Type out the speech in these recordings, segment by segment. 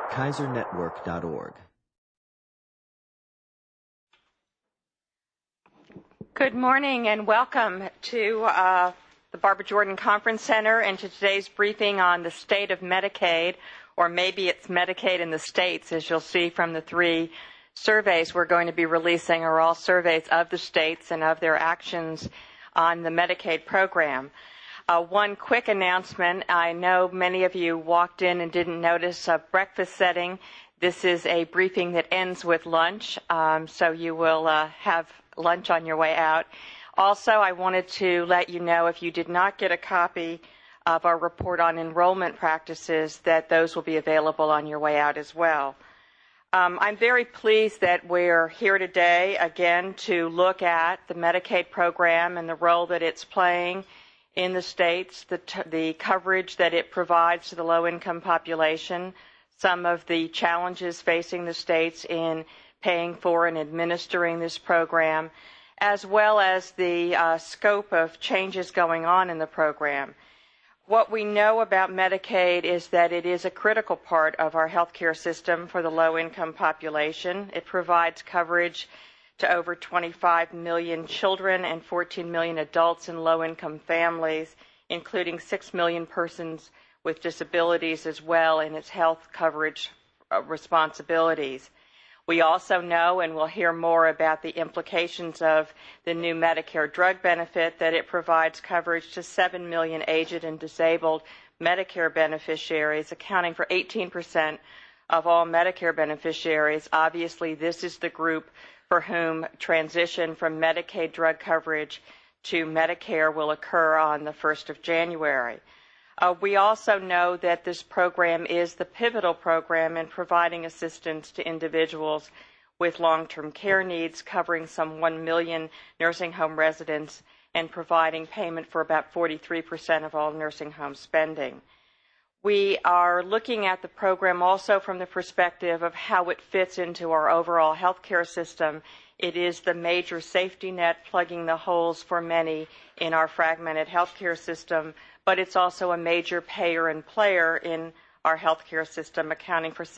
KaiserNetwork.org. Good morning and welcome to the Barbara Jordan Conference Center and to today's briefing on the state of Medicaid, or maybe it's Medicaid in the states, as you'll see from the three surveys we're going to be releasing are all surveys of the states and of their actions on the Medicaid program. One quick announcement. I know many of you walked in and didn't notice a breakfast setting. This is a briefing that ends with lunch, so you will have lunch on your way out. Also, I wanted to let you know if you did not get a copy of our report on enrollment practices, that those will be available on your way out as well. I'm very pleased that we're here today again to look at the Medicaid program and the role that it's playing in the states, the coverage that it provides to the low-income population, some of the challenges facing the states in paying for and administering this program, as well as the scope of changes going on in the program. What we know about Medicaid is that it is a critical part of our healthcare system for the low-income population. It provides coverage to over 25 million children and 14 million adults in low-income families, including 6 million persons with disabilities as well in its health coverage responsibilities. We also know, and we'll hear more about the implications of the new Medicare drug benefit, that it provides coverage to 7 million aged and disabled Medicare beneficiaries, accounting for 18% of all Medicare beneficiaries. Obviously, this is the group for whom transition from Medicaid drug coverage to Medicare will occur on the 1st of January. We also know that this program is the pivotal program in providing assistance to individuals with long-term care needs, covering some 1 million nursing home residents and providing payment for about 43% of all nursing home spending. We are looking at the program also from the perspective of how it fits into our overall healthcare system. It is the major safety net plugging the holes for many in our fragmented healthcare system, but it's also a major payer and player in our healthcare system, accounting for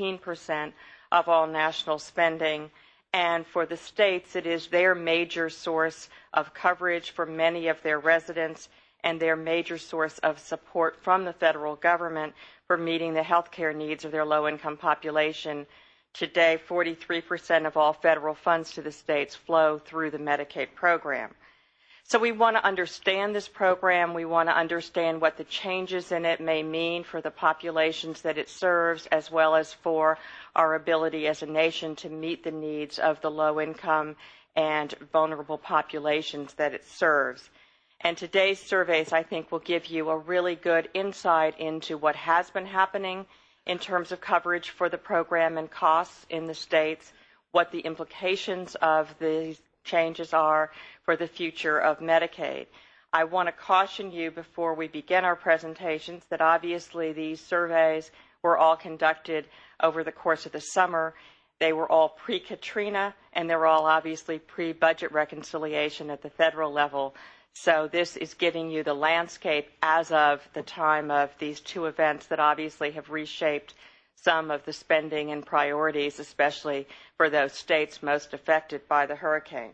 17% of all national spending. And for the states, it is their major source of coverage for many of their residents and their major source of support from the federal government for meeting the health care needs of their low-income population. Today, 43% of all federal funds to the states flow through the Medicaid program. So we want to understand this program. We want to understand what the changes in it may mean for the populations that it serves, as well as for our ability as a nation to meet the needs of the low-income and vulnerable populations that it serves. And today's surveys, I think, will give you a really good insight into what has been happening in terms of coverage for the program and costs in the states, what the implications of these changes are for the future of Medicaid. I want to caution you before we begin our presentations that obviously these surveys were all conducted over the course of the summer. They were all pre-Katrina, and they were all obviously pre-budget reconciliation at the federal level. So this is giving you the landscape as of the time of these two events that obviously have reshaped some of the spending and priorities, especially for those states most affected by the hurricane.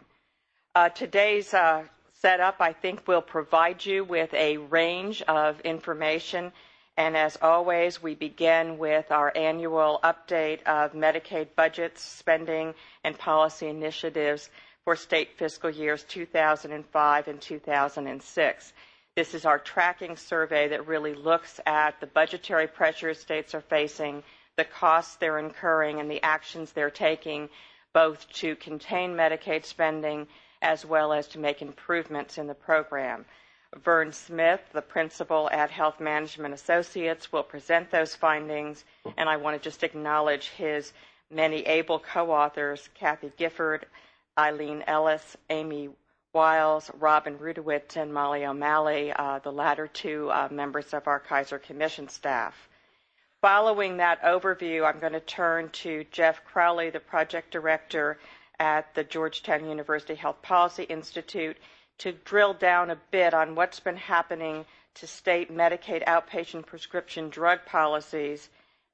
Today's setup, I think, will provide you with a range of information. And as always, we begin with our annual update of Medicaid budgets, spending, and policy initiatives for state fiscal years 2005 and 2006. This is our tracking survey that really looks at the budgetary pressures states are facing, the costs they're incurring, and the actions they're taking, both to contain Medicaid spending as well as to make improvements in the program. Vern Smith, the principal at Health Management Associates, will present those findings, and I want to just acknowledge his many able co-authors, Kathy Gifford, Eileen Ellis, Amy Wiles, Robin Rudowitz, and Molly O'Malley, the latter two members of our Kaiser Commission staff. Following that overview, I'm going to turn to Jeff Crowley, the project director at the Georgetown University Health Policy Institute, to drill down a bit on what's been happening to state Medicaid outpatient prescription drug policies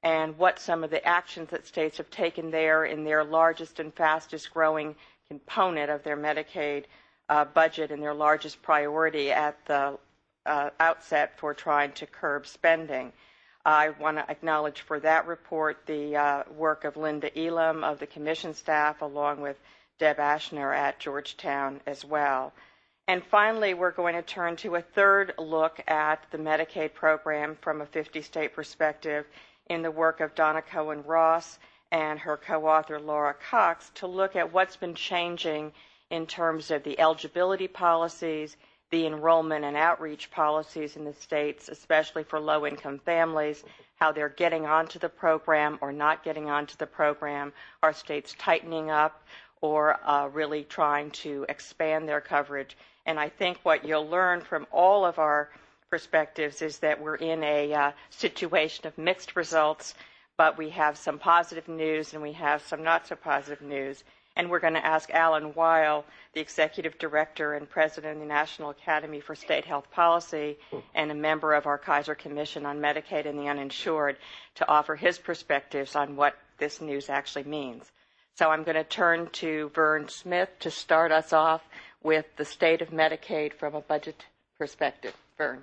and what some of the actions that states have taken there in their largest and fastest growing component of their Medicaid budget and their largest priority at the outset for trying to curb spending. I want to acknowledge for that report the work of Linda Elam of the Commission staff, along with Deb Ashner at Georgetown as well. And finally, we're going to turn to a third look at the Medicaid program from a 50-state perspective in the work of Donna Cohen Ross and her co-author Laura Cox to look at what's been changing in terms of the eligibility policies, the enrollment and outreach policies in the states, especially for low-income families, how they're getting onto the program or not getting onto the program, are states tightening up or really trying to expand their coverage. And I think what you'll learn from all of our perspectives is that we're in a situation of mixed results, but we have some positive news and we have some not so positive news. And we're going to ask Alan Weil, the Executive Director and President of the National Academy for State Health Policy and a member of our Kaiser Commission on Medicaid and the Uninsured, to offer his perspectives on what this news actually means. So I'm going to turn to Vern Smith to start us off with the state of Medicaid from a budget perspective. Vern.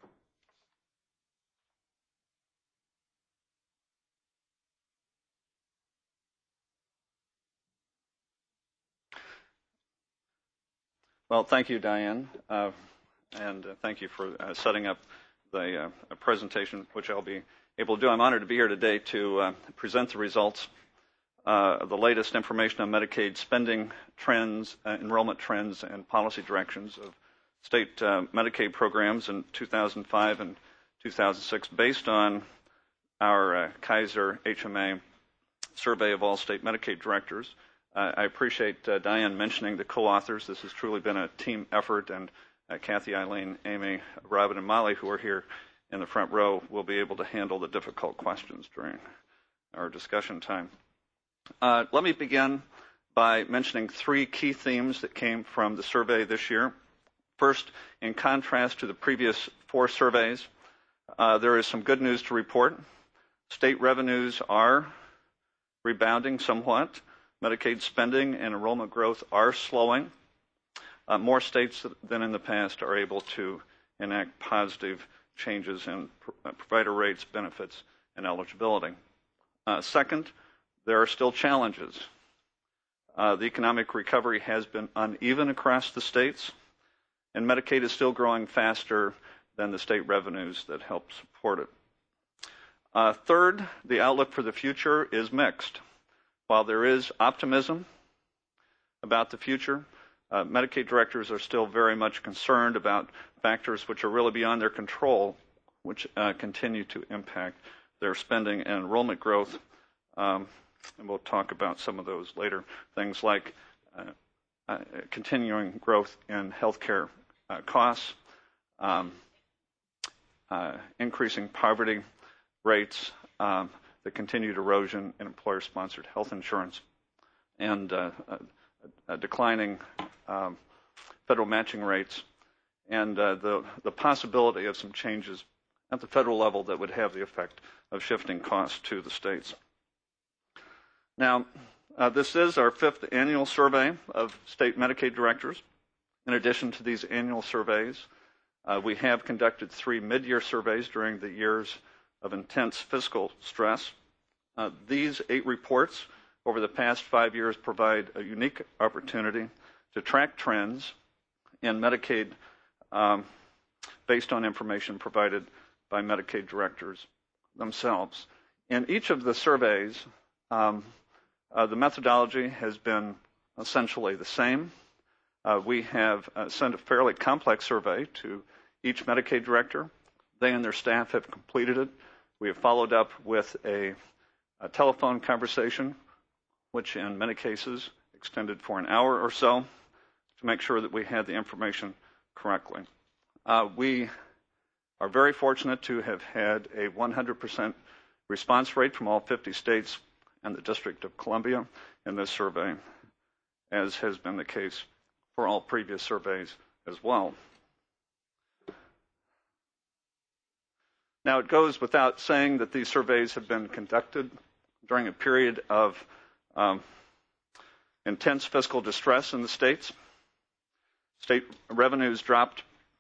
Well, thank you, Diane, and thank you for setting up the presentation, which I'll be able to do. I'm honored to be here today to present the results of the latest information on Medicaid spending trends, enrollment trends, and policy directions of state Medicaid programs in 2005 and 2006, based on our Kaiser HMA survey of all state Medicaid directors. I appreciate Diane mentioning the co-authors. This has truly been a team effort, and Kathy, Eileen, Amy, Robin, and Molly, who are here in the front row, will be able to handle the difficult questions during our discussion time. Let me begin by mentioning three key themes that came from the survey this year. First, in contrast to the previous four surveys, there is some good news to report. State revenues are rebounding somewhat. Medicaid spending and enrollment growth are slowing. More states than in the past are able to enact positive changes in provider rates, benefits, and eligibility. Second, there are still challenges. The economic recovery has been uneven across the states, and Medicaid is still growing faster than the state revenues that help support it. Third, the outlook for the future is mixed. While there is optimism about the future, Medicaid directors are still very much concerned about factors which are really beyond their control, which continue to impact their spending and enrollment growth. And we'll talk about some of those later. Things like continuing growth in healthcare costs, increasing poverty rates, the continued erosion in employer-sponsored health insurance, and declining federal matching rates, and the possibility of some changes at the federal level that would have the effect of shifting costs to the states. Now, this is our fifth annual survey of state Medicaid directors. In addition to these annual surveys, we have conducted 3 mid-year surveys during the years of intense fiscal stress. These 8 reports over the past 5 years provide a unique opportunity to track trends in Medicaid based on information provided by Medicaid directors themselves. In each of the surveys, the methodology has been essentially the same. We have sent a fairly complex survey to each Medicaid director. They and their staff have completed it. We have followed up with a telephone conversation, which in many cases extended for an hour or so, to make sure that we had the information correctly. We are very fortunate to have had a 100% response rate from all 50 states and the District of Columbia in this survey, as has been the case for all previous surveys as well. Now, it goes without saying that these surveys have been conducted during a period of intense fiscal distress in the states. State revenues dropped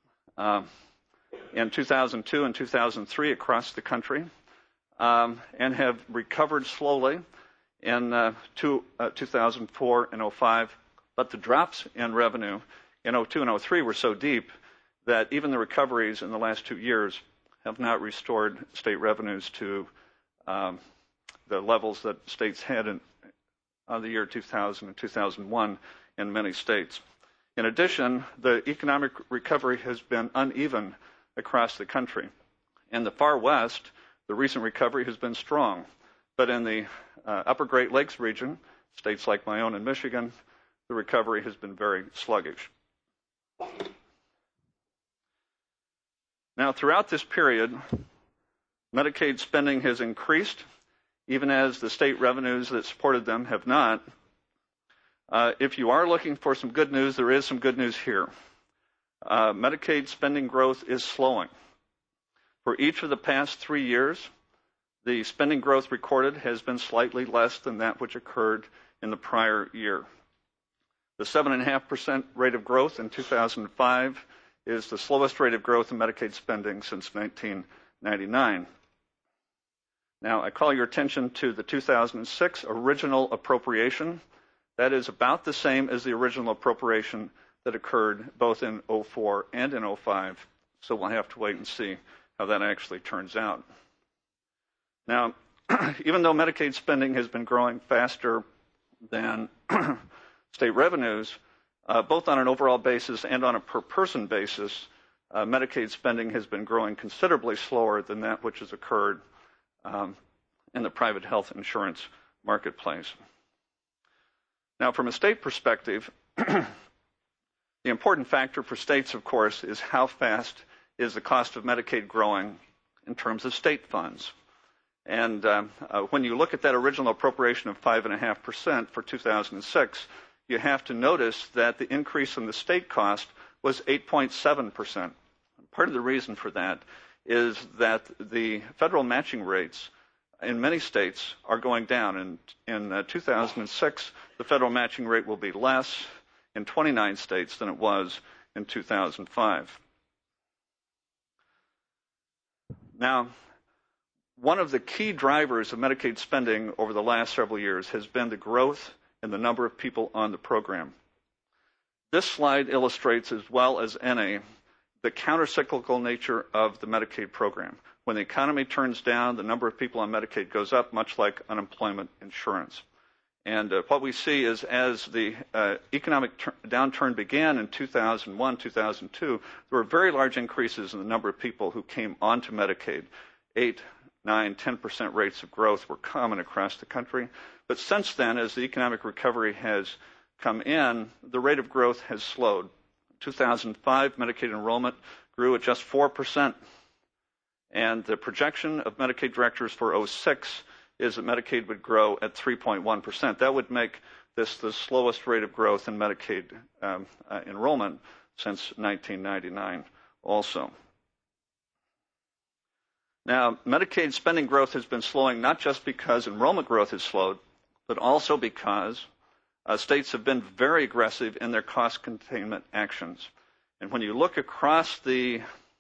in 2002 and 2003 across the country and have recovered slowly in 2004 and 2005. But the drops in revenue in 2002 and 2003 were so deep that even the recoveries in the last 2 years have not restored state revenues to the levels that states had in the year 2000 and 2001 in many states. In addition, the economic recovery has been uneven across the country. In the far west, the recent recovery has been strong, but in the upper Great Lakes region, states like my own in Michigan, the recovery has been very sluggish. Now, throughout this period, Medicaid spending has increased, even as the state revenues that supported them have not. If you are looking for some good news, there is some good news here. Medicaid spending growth is slowing. For each of the past 3 years, the spending growth recorded has been slightly less than that which occurred in the prior year. The 7.5% rate of growth in 2005 is the slowest rate of growth in Medicaid spending since 1999. Now, I call your attention to the 2006 original appropriation. That is about the same as the original appropriation that occurred both in 2004 and in 2005. So we'll have to wait and see how that actually turns out. Now, even though Medicaid spending has been growing faster than state revenues, both on an overall basis and on a per-person basis, Medicaid spending has been growing considerably slower than that which has occurred in the private health insurance marketplace. Now, from a state perspective, the important factor for states, of course, is how fast is the cost of Medicaid growing in terms of state funds. And when you look at that original appropriation of 5.5% for 2006, you have to notice that the increase in the state cost was 8.7%. Part of the reason for that is that the federal matching rates in many states are going down. In 2006, the federal matching rate will be less in 29 states than it was in 2005. Now, one of the key drivers of Medicaid spending over the last several years has been the growth in the number of people on the program. This slide illustrates as well as any the countercyclical nature of the Medicaid program. When the economy turns down, the number of people on Medicaid goes up, much like unemployment insurance. And what we see is as the economic downturn began in 2001, 2002, there were very large increases in the number of people who came onto Medicaid. 8, 9, 10% rates of growth were common across the country. But since then, as the economic recovery has come in, the rate of growth has slowed. In 2005, Medicaid enrollment grew at just 4%. And the projection of Medicaid directors for 2006 is that Medicaid would grow at 3.1%. That would make this the slowest rate of growth in Medicaid enrollment since 1999 also. Now, Medicaid spending growth has been slowing not just because enrollment growth has slowed, but also because states have been very aggressive in their cost containment actions. And when you look across the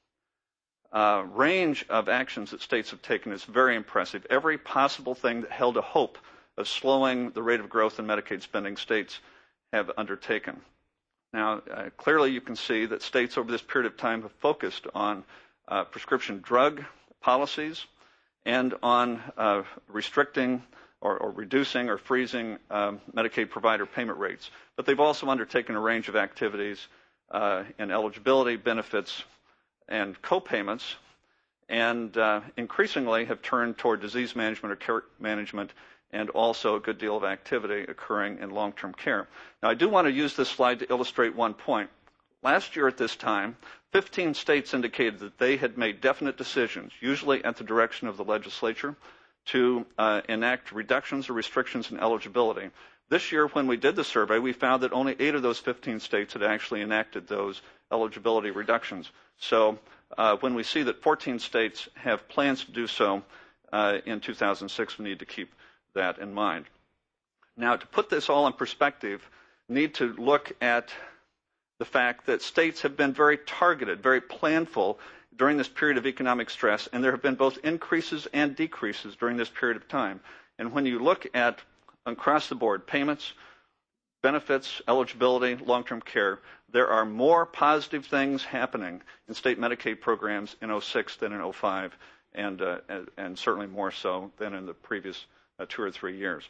range of actions that states have taken, it's very impressive. Every possible thing that held a hope of slowing the rate of growth in Medicaid spending, states have undertaken. Now, clearly you can see that states over this period of time have focused on prescription drug policies and on restricting or reducing or freezing Medicaid provider payment rates. But they've also undertaken a range of activities in eligibility, benefits, and co-payments, and increasingly have turned toward disease management or care management, and also a good deal of activity occurring in long-term care. Now, I do want to use this slide to illustrate one point. Last year at this time, 15 states indicated that they had made definite decisions, usually at the direction of the legislature, to enact reductions or restrictions in eligibility. This year, when we did the survey, we found that only 8 of those 15 states had actually enacted those eligibility reductions. So when we see that 14 states have plans to do so in 2006, we need to keep that in mind. Now, to put this all in perspective, we need to look at the fact that states have been very targeted, very planful during this period of economic stress, and there have been both increases and decreases during this period of time. And when you look at across the board payments, benefits, eligibility, long-term care, there are more positive things happening in state Medicaid programs in 06 than in 05, and certainly more so than in the previous 2 or 3 years.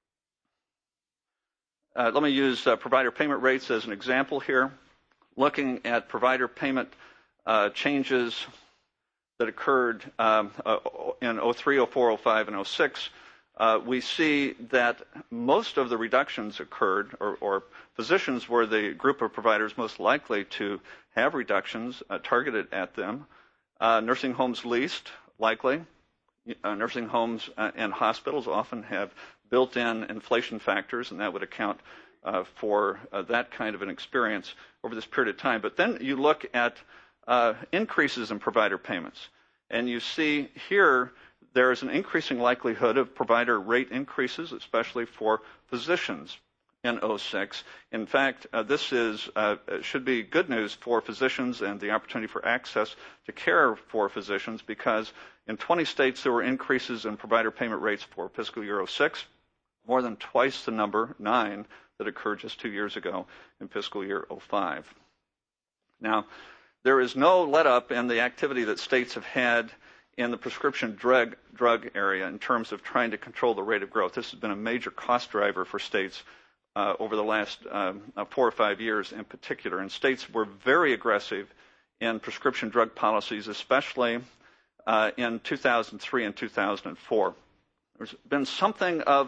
Let me use provider payment rates as an example here. Looking at provider payment changes that occurred in 03, 04, 05, and 06, we see that most of the reductions occurred, or physicians were the group of providers most likely to have reductions targeted at them. Nursing homes least likely. Nursing homes and hospitals often have built-in inflation factors, and that would account for that kind of an experience over this period of time. But then you look at increases in provider payments, and you see here there is an increasing likelihood of provider rate increases, especially for physicians in 06. In fact, this should be good news for physicians and the opportunity for access to care for physicians, because in 20 states there were increases in provider payment rates for fiscal year 06, more than twice the number, 9, that occurred just 2 years ago in fiscal year 05. Now, there is no let-up in the activity that states have had in the prescription drug area in terms of trying to control the rate of growth. This has been a major cost driver for states over the last 4 or 5 years in particular. And states were very aggressive in prescription drug policies, especially in 2003 and 2004. There's been something of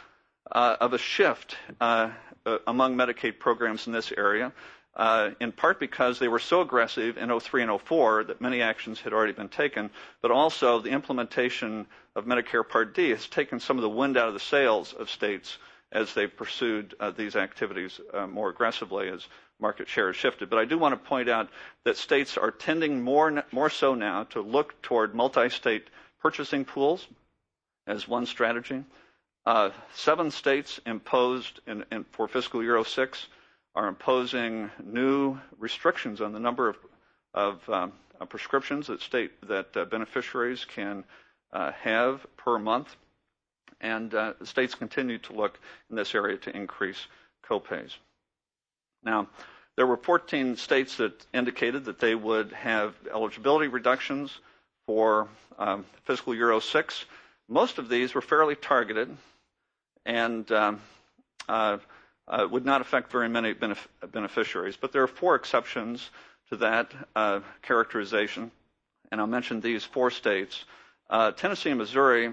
a shift among Medicaid programs in this area, in part because they were so aggressive in 03 and 04 that many actions had already been taken, but also the implementation of Medicare Part D has taken some of the wind out of the sails of states as they've pursued these activities more aggressively as market share has shifted. But I do want to point out that states are tending more so now to look toward multi-state purchasing pools as one strategy. 7 states imposed for fiscal year 06 are imposing new restrictions on the number of prescriptions that beneficiaries can have per month, and states continue to look in this area to increase copays. Now, there were 14 states that indicated that they would have eligibility reductions for fiscal year 06. Most of these were fairly targeted and would not affect very many beneficiaries. But there are 4 exceptions to that characterization, and I'll mention these 4 states. Tennessee and Missouri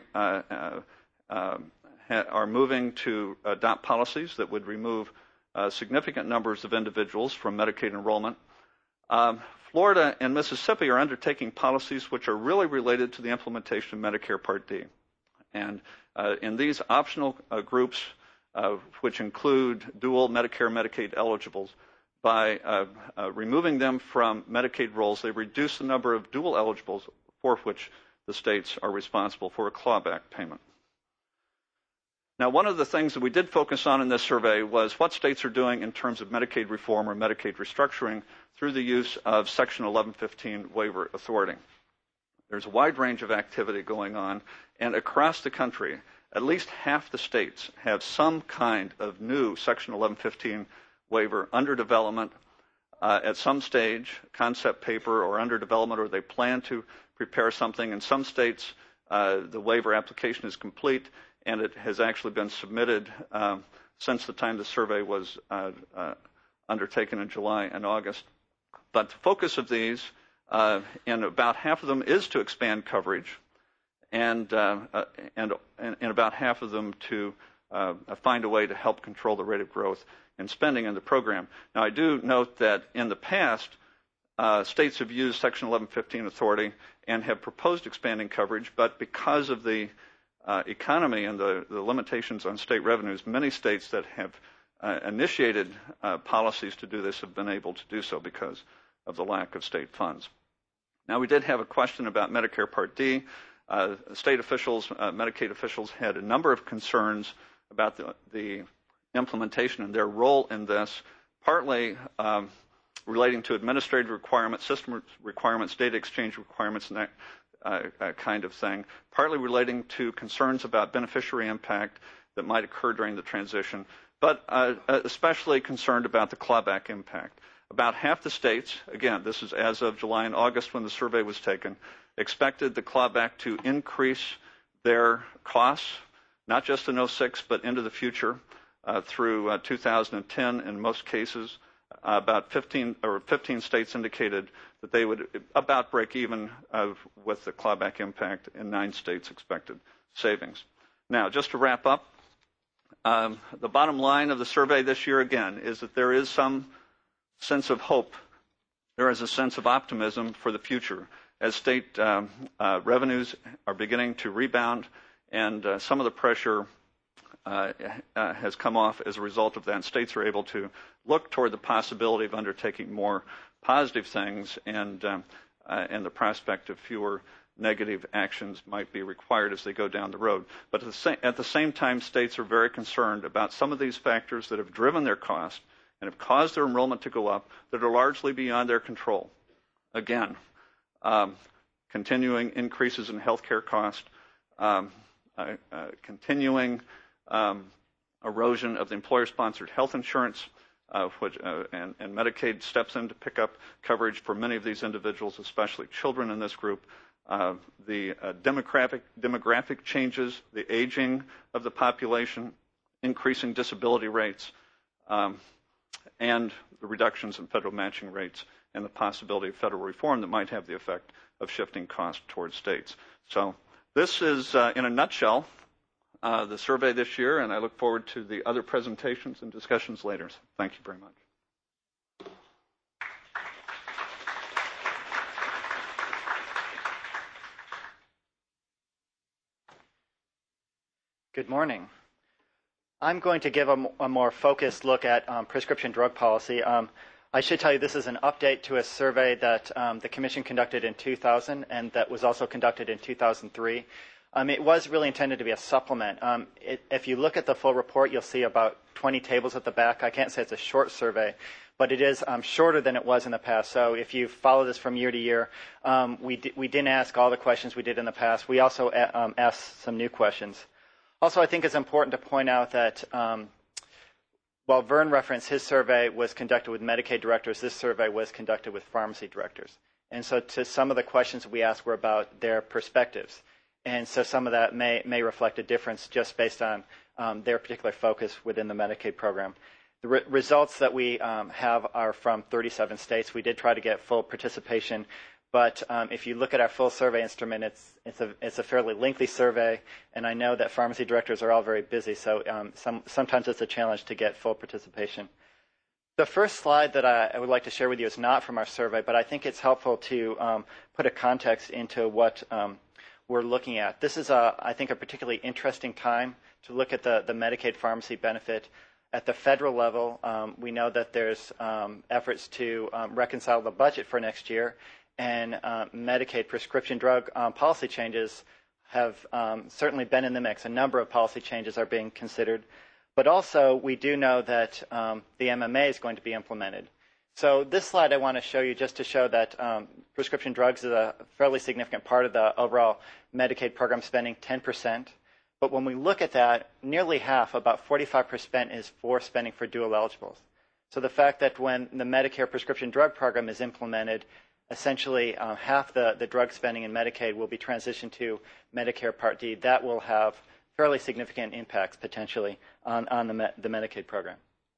are moving to adopt policies that would remove significant numbers of individuals from Medicaid enrollment. Florida and Mississippi are undertaking policies which are really related to the implementation of Medicare Part D. And in these optional groups, which include dual Medicare and Medicaid eligibles, by removing them from Medicaid rolls, they reduce the number of dual eligibles for which the states are responsible for a clawback payment. Now, one of the things that we did focus on in this survey was what states are doing in terms of Medicaid reform or Medicaid restructuring through the use of Section 1115 waiver authority. There's a wide range of activity going on, and across the country, at least half the states have some kind of new Section 1115 waiver under development at some stage, concept paper or under development, or they plan to prepare something. In some states, the waiver application is complete, and it has actually been submitted since the time the survey was undertaken in July and August. But the focus of these, in about half of them, is to expand coverage, and in about half of them to find a way to help control the rate of growth in spending in the program. Now, I do note that in the past, states have used Section 1115 authority and have proposed expanding coverage, but because of the economy and the limitations on state revenues, many states that have initiated policies to do this have been able to do so because of the lack of state funds. Now, we did have a question about Medicare Part D. State officials, Medicaid officials, had a number of concerns about the implementation and their role in this, partly relating to administrative requirements, system requirements, data exchange requirements, and that kind of thing, partly relating to concerns about beneficiary impact that might occur during the transition, but especially concerned about the clawback impact. About half the states, again, this is as of July and August when the survey was taken, expected the clawback to increase their costs, not just in 06, but into the future through 2010 in most cases. About 15 states indicated that they would about break even with the clawback impact, and 9 states expected savings. Now, just to wrap up, the bottom line of the survey this year, again, is that there is some sense of hope. There is a sense of optimism for the future as state revenues are beginning to rebound, and some of the pressure has come off as a result of that. And states are able to look toward the possibility of undertaking more positive things, and the prospect of fewer negative actions might be required as they go down the road. But at the same time, states are very concerned about some of these factors that have driven their cost and have caused their enrollment to go up that are largely beyond their control. Again, continuing increases in health care cost, continuing erosion of the employer-sponsored health insurance, and Medicaid steps in to pick up coverage for many of these individuals, especially children in this group. The demographic changes, the aging of the population, increasing disability rates, and the reductions in federal matching rates, and the possibility of federal reform that might have the effect of shifting costs towards states. So this is, in a nutshell, the survey this year, and I look forward to the other presentations and discussions later. So thank you very much. Good morning. I'm going to give a more focused look at prescription drug policy. I should tell you this is an update to a survey that the Commission conducted in 2000 and that was also conducted in 2003. It was really intended to be a supplement. If you look at the full report, you'll see about 20 tables at the back. I can't say it's a short survey, but it is shorter than it was in the past. So if you follow this from year to year, we didn't ask all the questions we did in the past. We also asked some new questions. Also, I think it's important to point out that while Vern referenced his survey was conducted with Medicaid directors, this survey was conducted with pharmacy directors. And so to some of the questions we asked were about their perspectives. And so some of that may reflect a difference just based on their particular focus within the Medicaid program. The results that we have are from 37 states. We did try to get full participation, but if you look at our full survey instrument, it's a fairly lengthy survey, and I know that pharmacy directors are all very busy, so sometimes it's a challenge to get full participation. The first slide that I would like to share with you is not from our survey, but I think it's helpful to put a context into what we're looking at. This is, I think, a particularly interesting time to look at the Medicaid pharmacy benefit. At the federal level, we know that there's efforts to reconcile the budget for next year, and Medicaid prescription drug policy changes have certainly been in the mix. A number of policy changes are being considered. But also, we do know that the MMA is going to be implemented. So this slide I want to show you just to show that prescription drugs is a fairly significant part of the overall Medicaid program spending, 10%. But when we look at that, nearly half, about 45%, is for spending for dual eligibles. So the fact that when the Medicare prescription drug program is implemented, essentially half the drug spending in Medicaid will be transitioned to Medicare Part D. That will have fairly significant impacts potentially on the Medicaid program.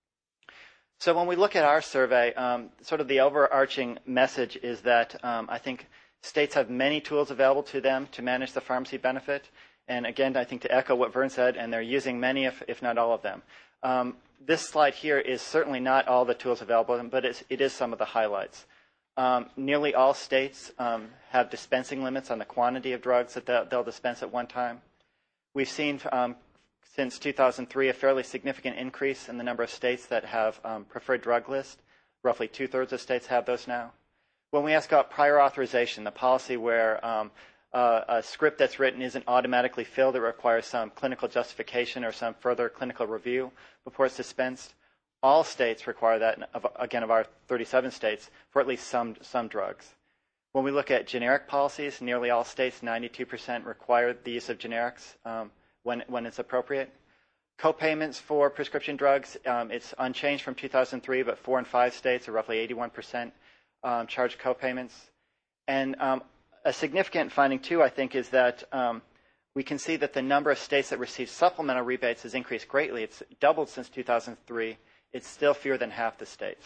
So when we look at our survey, sort of the overarching message is that I think states have many tools available to them to manage the pharmacy benefit. And again, I think to echo what Vern said, and they're using many, if not all of them. This slide here is certainly not all the tools available, but it is some of the highlights. Nearly all states have dispensing limits on the quantity of drugs that they'll dispense at one time. We've seen since 2003 a fairly significant increase in the number of states that have preferred drug lists. Roughly 2/3 of states have those now. When we ask about prior authorization, the policy where a script that's written isn't automatically filled, it requires some clinical justification or some further clinical review before it's dispensed. All states require that, again, of our 37 states, for at least some drugs. When we look at generic policies, nearly all states, 92%, require the use of generics when it's appropriate. Co-payments for prescription drugs, it's unchanged from 2003, but 4 and 5 states, or roughly 81%, charge co-payments. And a significant finding, too, I think, is that we can see that the number of states that receive supplemental rebates has increased greatly. It's doubled since 2003. It's still fewer than half the states.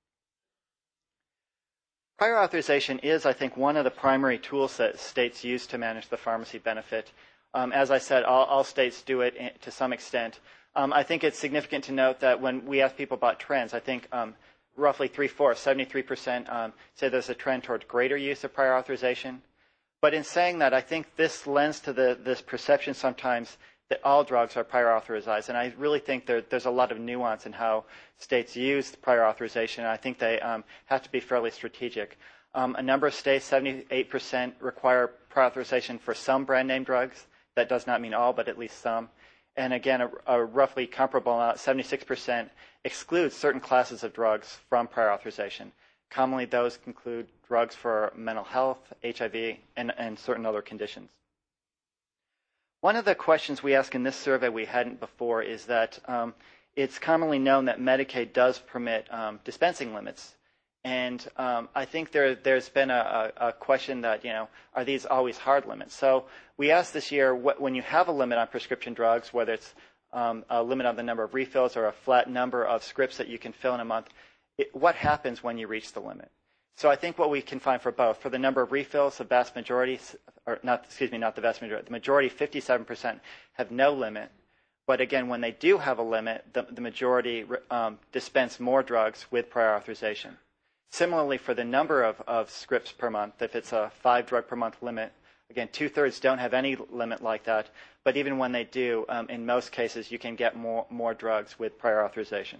Prior authorization is, I think, one of the primary tools that states use to manage the pharmacy benefit. As I said, all states do it to some extent. I think it's significant to note that when we ask people about trends, I think roughly 3/4, 73%, say there's a trend toward greater use of prior authorization. But in saying that, I think this lends to this perception sometimes that all drugs are prior authorized. And I really think there's a lot of nuance in how states use prior authorization. And I think they have to be fairly strategic. A number of states, 78%, require prior authorization for some brand name drugs. That does not mean all, but at least some. And again, a roughly comparable amount, 76%, excludes certain classes of drugs from prior authorization. Commonly, those include drugs for mental health, HIV, and certain other conditions. One of the questions we ask in this survey we hadn't before is that it's commonly known that Medicaid does permit dispensing limits. And I think there's been a question that, are these always hard limits? So we asked this year, when you have a limit on prescription drugs, whether it's a limit on the number of refills or a flat number of scripts that you can fill in a month, what happens when you reach the limit? So I think what we can find for both, for the number of refills, the vast majority, not the vast majority, the majority, 57%, have no limit. But again, when they do have a limit, the majority dispense more drugs with prior authorization. Similarly, for the number of scripts per month, if it's a 5 drug per month limit, again, 2/3 don't have any limit like that. But even when they do, in most cases, you can get more drugs with prior authorization.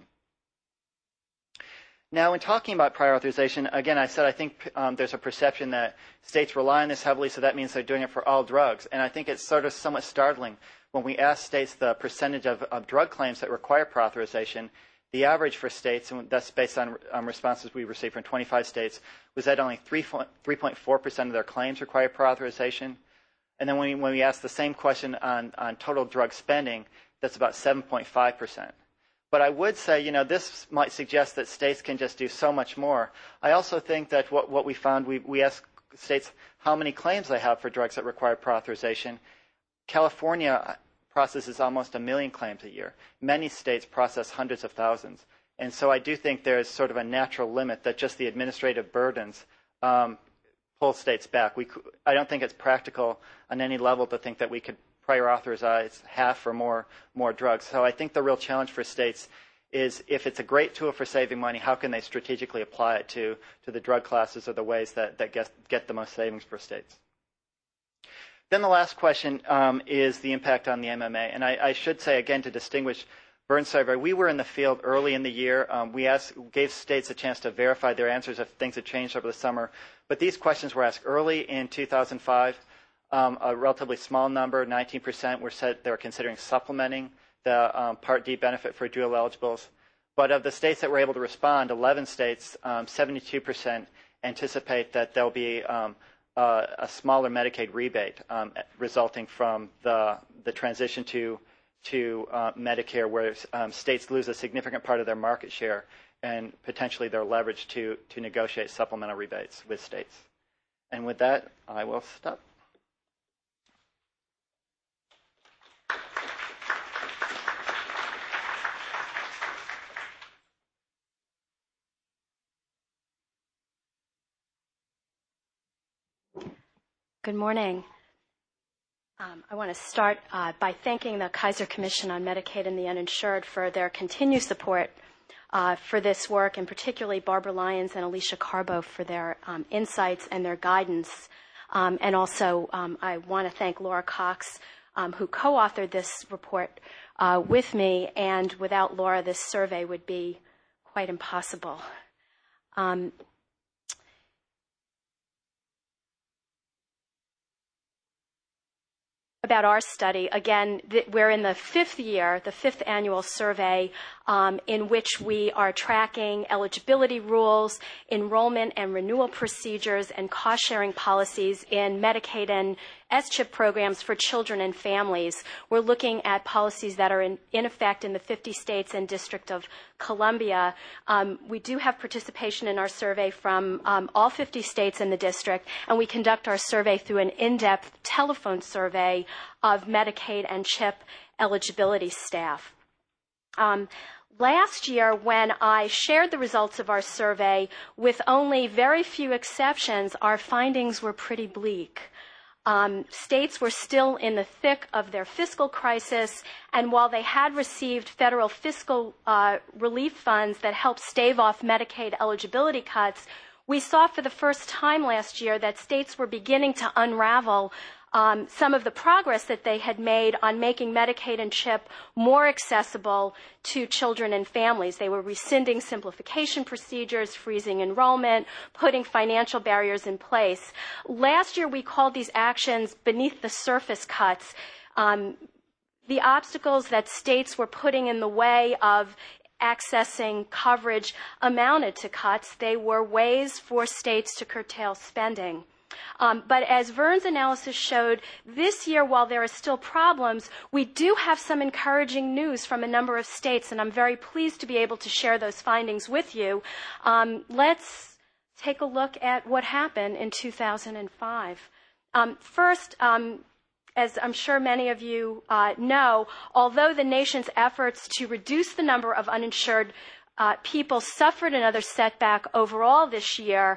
Now, in talking about prior authorization, again, I said I think there's a perception that states rely on this heavily, so that means they're doing it for all drugs. And I think it's sort of somewhat startling when we ask states the percentage of drug claims that require prior authorization. The average for states, and that's based on responses we received from 25 states, was that only 3.4% of their claims require prior authorization. And then when we ask the same question on total drug spending, that's about 7.5%. But I would say, this might suggest that states can just do so much more. I also think that what we found, we asked states how many claims they have for drugs that require prior authorization. California processes almost 1 million claims a year. Many states process hundreds of thousands. And so I do think there's sort of a natural limit that just the administrative burdens pull states back. I don't think it's practical on any level to think that we could prior authorize half or more drugs. So I think the real challenge for states is, if it's a great tool for saving money, how can they strategically apply it to the drug classes or the ways that get the most savings for states? Then the last question is the impact on the MMA. And I should say, again, to distinguish Burn Survey, we were in the field early in the year. We gave states a chance to verify their answers if things had changed over the summer. But these questions were asked early in 2005. A relatively small number, 19%, said they were considering supplementing the Part D benefit for dual eligibles. But of the states that were able to respond, 11 states, 72% anticipate that there'll be a smaller Medicaid rebate resulting from the transition to Medicare, where states lose a significant part of their market share and potentially their leverage to negotiate supplemental rebates with states. And with that, I will stop. Good morning. I want to start by thanking the Kaiser Commission on Medicaid and the Uninsured for their continued support for this work, and particularly Barbara Lyons and Alicia Carbo for their insights and their guidance. And also, I want to thank Laura Cox, who co-authored this report with me, and without Laura, this survey would be quite impossible. about our study. Again, we're in the fifth year, the fifth annual survey, in which we are tracking eligibility rules, enrollment and renewal procedures, and cost-sharing policies in Medicaid and SCHIP programs for children and families. We're looking at policies that are in effect in the 50 states and District of Columbia. We do have participation in our survey from all 50 states in the district, and we conduct our survey through an in-depth telephone survey of Medicaid and CHIP eligibility staff. Last year, when I shared the results of our survey, with only very few exceptions, our findings were pretty bleak. States were still in the thick of their fiscal crisis, and while they had received federal fiscal relief funds that helped stave off Medicaid eligibility cuts, we saw for the first time last year that states were beginning to unravel some of the progress that they had made on making Medicaid and CHIP more accessible to children and families. They were rescinding simplification procedures, freezing enrollment, putting financial barriers in place. Last year, we called these actions beneath the surface cuts. The obstacles that states were putting in the way of accessing coverage amounted to cuts. They were ways for states to curtail spending. But as Vern's analysis showed, this year, while there are still problems, we do have some encouraging news from a number of states, and I'm very pleased to be able to share those findings with you. Let's take a look at what happened in 2005. First, as I'm sure many of you know, although the nation's efforts to reduce the number of uninsured people suffered another setback overall this year,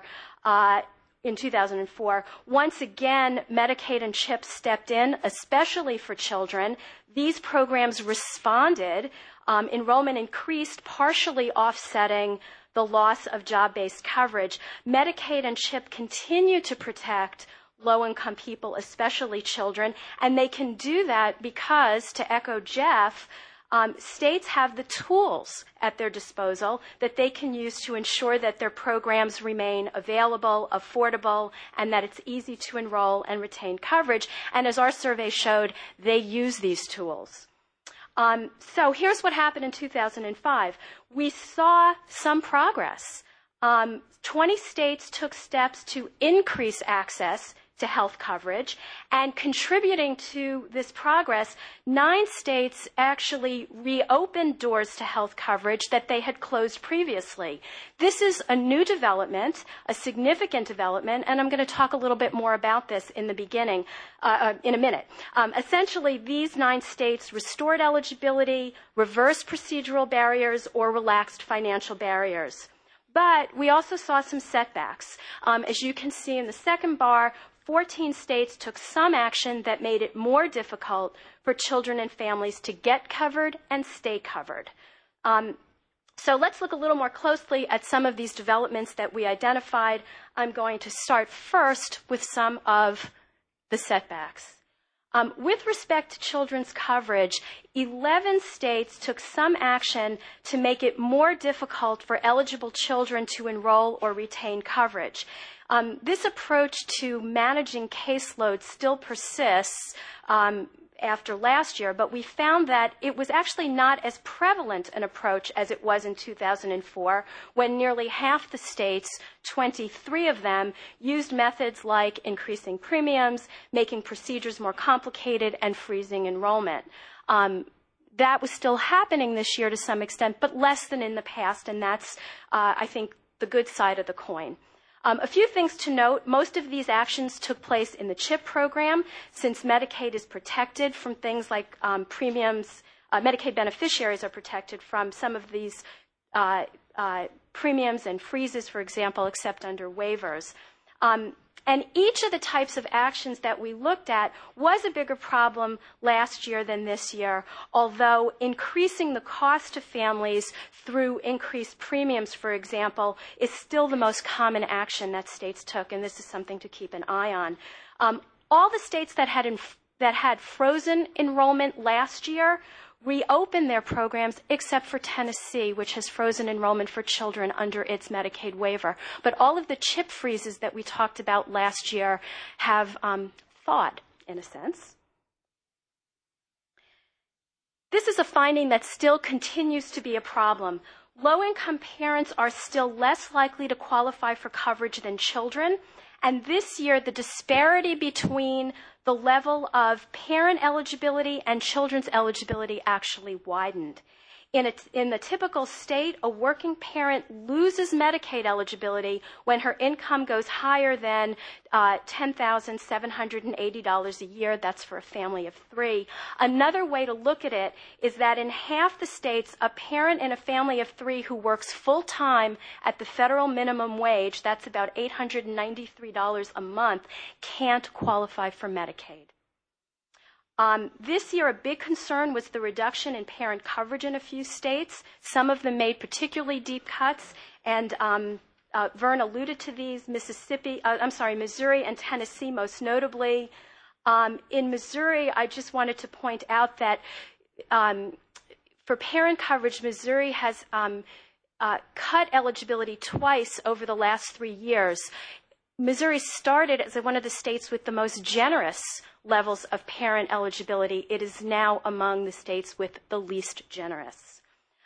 in 2004, once again, Medicaid and CHIP stepped in, especially for children. These programs responded. Enrollment increased, partially offsetting the loss of job-based coverage. Medicaid and CHIP continue to protect low-income people, especially children, and they can do that because, to echo Jeff, states have the tools at their disposal that they can use to ensure that their programs remain available, affordable, and that it's easy to enroll and retain coverage. And as our survey showed, they use these tools. So here's what happened in 2005. We saw some progress. 20 states took steps to increase access to health coverage, and contributing to this progress, 9 states actually reopened doors to health coverage that they had closed previously. This is a new development, a significant development, and I'm going to talk a little bit more about this in the beginning, in a minute. Essentially, these 9 states restored eligibility, reversed procedural barriers, or relaxed financial barriers. But we also saw some setbacks. As you can see in the second bar, 14 states took some action that made it more difficult for children and families to get covered and stay covered. So let's look a little more closely at some of these developments that we identified. I'm going to start first with some of the setbacks. With respect to children's coverage, 11 states took some action to make it more difficult for eligible children to enroll or retain coverage. This approach to managing caseload still persists after last year, but we found that it was actually not as prevalent an approach as it was in 2004, when nearly half the states, 23 of them, used methods like increasing premiums, making procedures more complicated, and freezing enrollment. That was still happening this year to some extent, but less than in the past, and that's, I think, the good side of the coin. A few things to note. Most of these actions took place in the CHIP program, since Medicaid is protected from things like premiums. Medicaid beneficiaries are protected from some of these premiums and freezes, for example, except under waivers. And each of the types of actions that we looked at was a bigger problem last year than this year, although increasing the cost to families through increased premiums, for example, is still the most common action that states took, and this is something to keep an eye on. All the states that had frozen enrollment last year reopened their programs, except for Tennessee, which has frozen enrollment for children under its Medicaid waiver. But all of the CHIP freezes that we talked about last year have thawed, in a sense. This is a finding that still continues to be a problem. Low-income parents are still less likely to qualify for coverage than children, and this year the disparity between the level of parent eligibility and children's eligibility actually widened. In the typical state, a working parent loses Medicaid eligibility when her income goes higher than $10,780 a year. That's for a family of 3. Another way to look at it is that in half the states, a parent in a family of 3 who works full-time at the federal minimum wage, that's about $893 a month, can't qualify for Medicaid. This year, a big concern was the reduction in parent coverage in a few states. Some of them made particularly deep cuts, and Vern alluded to these, Missouri and Tennessee most notably. In Missouri, I just wanted to point out that for parent coverage, Missouri has cut eligibility twice over the last 3 years. Missouri started as one of the states with the most generous levels of parent eligibility. It is now among the states with the least generous.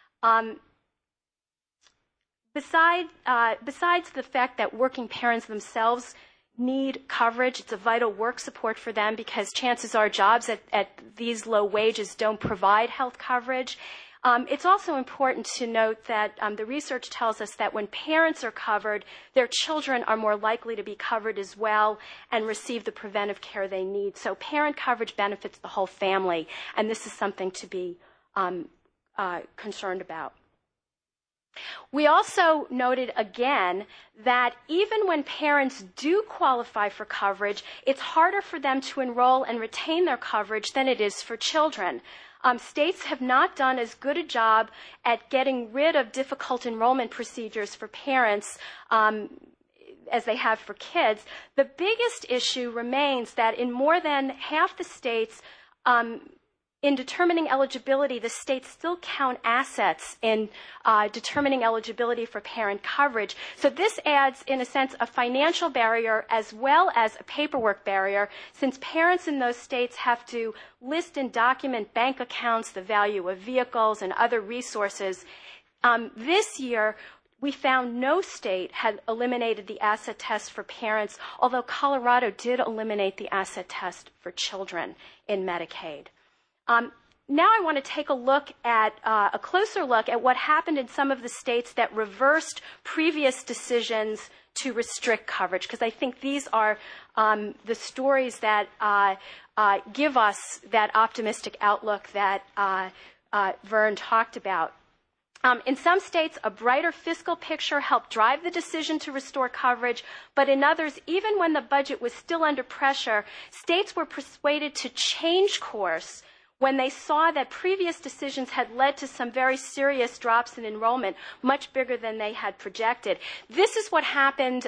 Besides the fact that working parents themselves need coverage, it's a vital work support for them because chances are jobs at these low wages don't provide health coverage. It's also important to note that the research tells us that when parents are covered, their children are more likely to be covered as well and receive the preventive care they need. So parent coverage benefits the whole family, and this is something to be concerned about. We also noted again that even when parents do qualify for coverage, it's harder for them to enroll and retain their coverage than it is for children. States have not done as good a job at getting rid of difficult enrollment procedures for parents as they have for kids. The biggest issue remains that in more than half the states, in determining eligibility, the states still count assets in determining eligibility for parent coverage. So this adds, in a sense, a financial barrier as well as a paperwork barrier, since parents in those states have to list and document bank accounts, the value of vehicles, and other resources. This year, we found no state had eliminated the asset test for parents, although Colorado did eliminate the asset test for children in Medicaid. Now I want to take a look at a closer look at what happened in some of the states that reversed previous decisions to restrict coverage, because I think these are the stories that give us that optimistic outlook that Vern talked about. In some states, a brighter fiscal picture helped drive the decision to restore coverage, but in others, even when the budget was still under pressure, states were persuaded to change course when they saw that previous decisions had led to some very serious drops in enrollment, much bigger than they had projected. This is what happened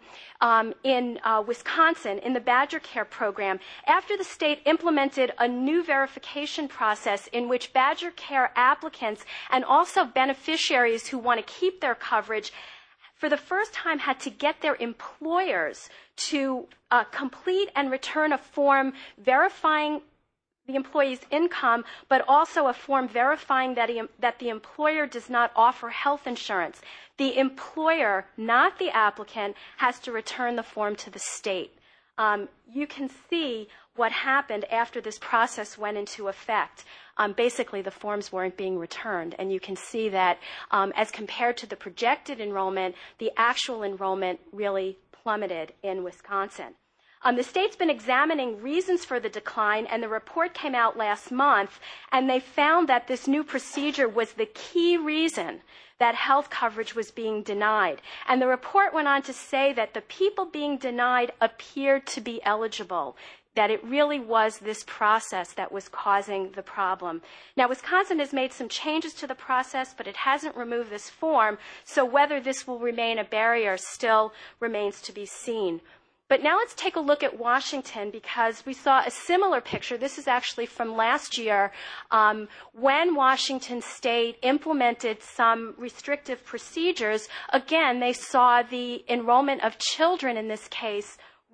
in Wisconsin in the Badger Care program. After the state implemented a new verification process in which Badger Care applicants and also beneficiaries who want to keep their coverage for the first time had to get their employers to complete and return a form verifying the employee's income, but also a form verifying that the employer does not offer health insurance. The employer, not the applicant, has to return the form to the state. You can see what happened after this process went into effect. Basically, the forms weren't being returned, and you can see that as compared to the projected enrollment, the actual enrollment really plummeted in Wisconsin. The state's been examining reasons for the decline, and the report came out last month, and they found that this new procedure was the key reason that health coverage was being denied. And the report went on to say that the people being denied appeared to be eligible, that it really was this process that was causing the problem. Now, Wisconsin has made some changes to the process, but it hasn't removed this form, so whether this will remain a barrier still remains to be seen. But now let's take a look at Washington, because we saw a similar picture. This is actually from last year when Washington State implemented some restrictive procedures. Again, they saw the enrollment of children in this case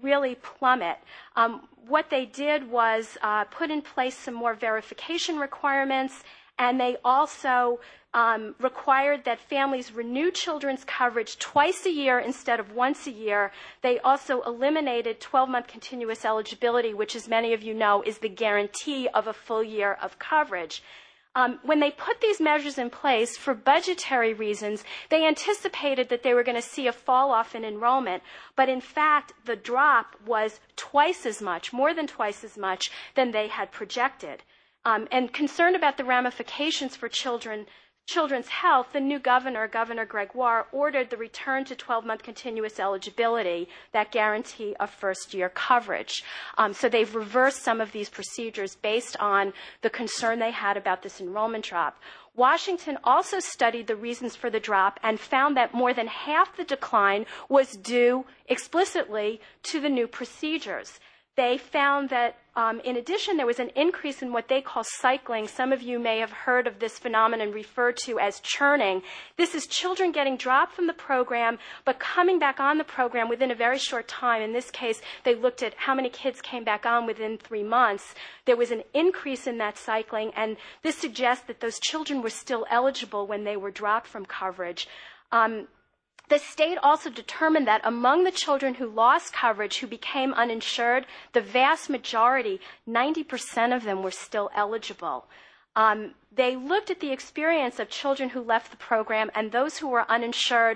really plummet. What they did was put in place some more verification requirements, and they also required that families renew children's coverage twice a year instead of once a year. They also eliminated 12-month continuous eligibility, which, as many of you know, is the guarantee of a full year of coverage. When they put these measures in place for budgetary reasons, they anticipated that they were going to see a fall off in enrollment, but in fact, the drop was twice as much, more than twice as much than they had projected. And concerned about the ramifications for children's health, the new governor, Governor Gregoire, ordered the return to 12-month continuous eligibility, that guarantee of first-year coverage. So they've reversed some of these procedures based on the concern they had about this enrollment drop. Washington also studied the reasons for the drop and found that more than half the decline was due explicitly to the new procedures. They found that, in addition, there was an increase in what they call cycling. Some of you may have heard of this phenomenon referred to as churning. This is children getting dropped from the program, but coming back on the program within a very short time. In this case, they looked at how many kids came back on within 3 months. There was an increase in that cycling, and this suggests that those children were still eligible when they were dropped from coverage. The state also determined that among the children who lost coverage, who became uninsured, the vast majority, 90% of them, were still eligible. They looked at the experience of children who left the program, and those who were uninsured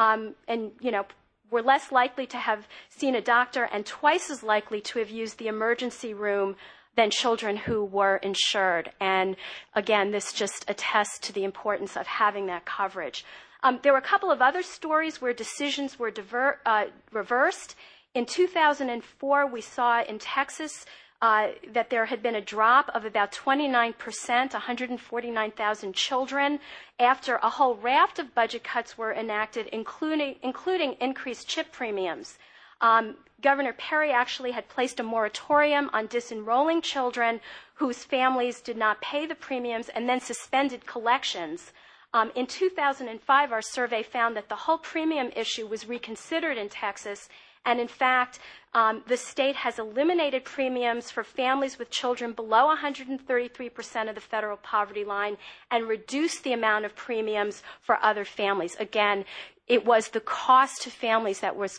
were less likely to have seen a doctor and twice as likely to have used the emergency room than children who were insured. And again, this just attests to the importance of having that coverage. There were a couple of other stories where decisions were reversed. In 2004, we saw in Texas that there had been a drop of about 29%, 149,000 children, after a whole raft of budget cuts were enacted, including increased CHIP premiums. Governor Perry actually had placed a moratorium on disenrolling children whose families did not pay the premiums and then suspended collections. In 2005, our survey found that the whole premium issue was reconsidered in Texas, and in fact, the state has eliminated premiums for families with children below 133% of the federal poverty line and reduced the amount of premiums for other families. Again, it was the cost to families that was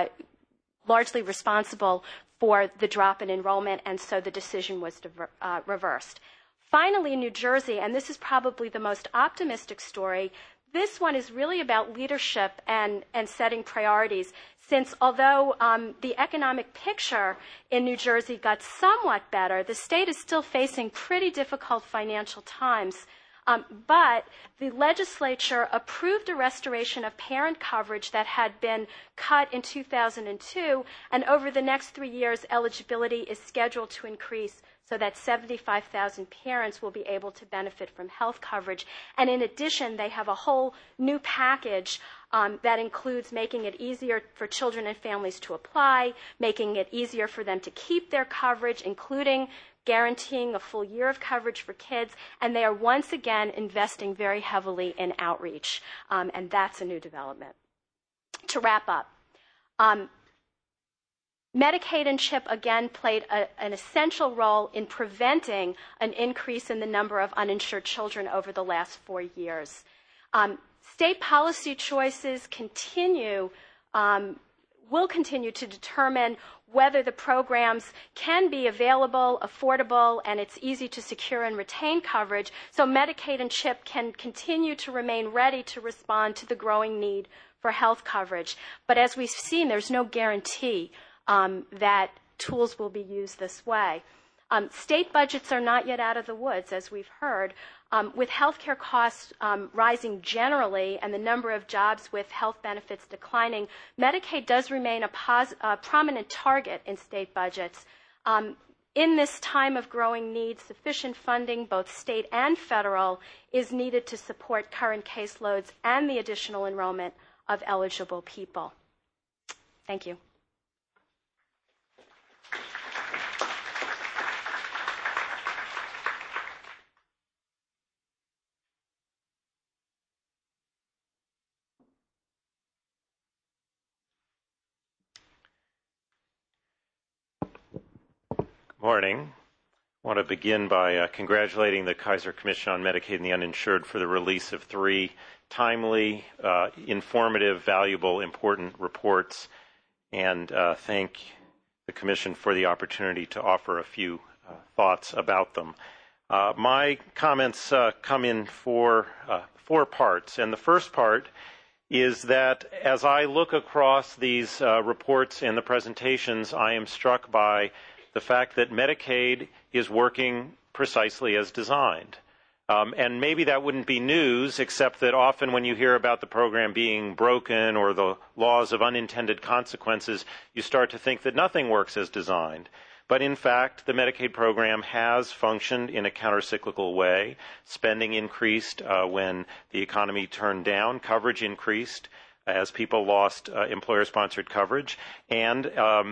largely responsible for the drop in enrollment, and so the decision was reversed. Finally, in New Jersey, and this is probably the most optimistic story, this one is really about leadership and setting priorities, since although the economic picture in New Jersey got somewhat better, the state is still facing pretty difficult financial times. But the legislature approved a restoration of parent coverage that had been cut in 2002, and over the next 3 years, eligibility is scheduled to increase so that 75,000 parents will be able to benefit from health coverage. And in addition, they have a whole new package that includes making it easier for children and families to apply, making it easier for them to keep their coverage, including guaranteeing a full year of coverage for kids, and they are once again investing very heavily in outreach, and that's a new development. To wrap up, Medicaid and CHIP again played an essential role in preventing an increase in the number of uninsured children over the last 4 years. State policy choices will continue to determine whether the programs can be available, affordable, and it's easy to secure and retain coverage, so Medicaid and CHIP can continue to remain ready to respond to the growing need for health coverage. But as we've seen, there's no guarantee that tools will be used this way. State budgets are not yet out of the woods, as we've heard. With healthcare costs rising generally and the number of jobs with health benefits declining, Medicaid does remain a prominent target in state budgets. In this time of growing need, sufficient funding, both state and federal, is needed to support current caseloads and the additional enrollment of eligible people. Thank you. morning. I want to begin by congratulating the Kaiser Commission on Medicaid and the Uninsured for the release of 3 timely, informative, valuable, important reports, and thank the Commission for the opportunity to offer a few thoughts about them. My comments come in 4 parts, and the first part is that as I look across these reports and the presentations, I am struck by the fact that Medicaid is working precisely as designed. And maybe that wouldn't be news, except that often when you hear about the program being broken or the laws of unintended consequences, you start to think that nothing works as designed. But in fact, the Medicaid program has functioned in a countercyclical way. Spending increased when the economy turned down. Coverage increased as people lost employer-sponsored coverage, and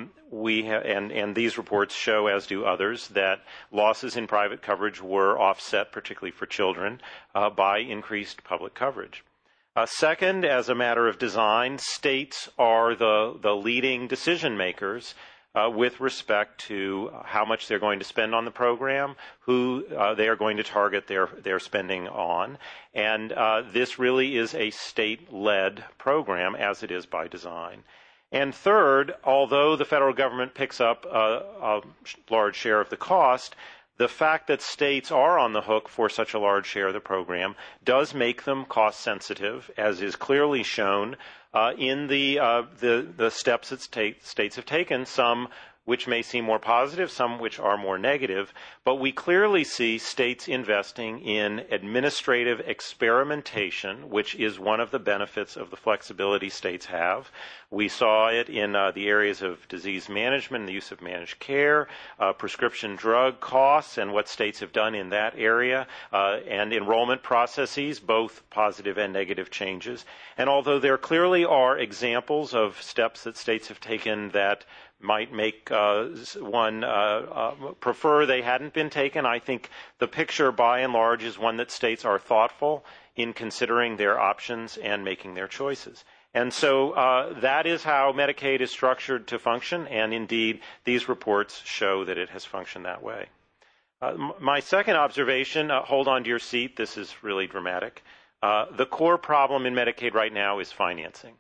these reports show, as do others, that losses in private coverage were offset, particularly for children, by increased public coverage. Second, as a matter of design, states are the leading decision makers with respect to how much they're going to spend on the program, who they are going to target their spending on. And this really is a state-led program, as it is by design. And third, although the federal government picks up a large share of the cost, the fact that states are on the hook for such a large share of the program does make them cost-sensitive, as is clearly shown in the steps that states have taken, some which may seem more positive, some which are more negative, but we clearly see states investing in administrative experimentation, which is one of the benefits of the flexibility states have. We saw it in the areas of disease management, the use of managed care, prescription drug costs, and what states have done in that area, and enrollment processes, both positive and negative changes. And although there clearly are examples of steps that states have taken that might make one prefer they hadn't been taken, I think the picture by and large is one that states are thoughtful in considering their options and making their choices. And so that is how Medicaid is structured to function, and indeed these reports show that it has functioned that way. My second observation, hold on to your seat, this is really dramatic. The core problem in Medicaid right now is financing.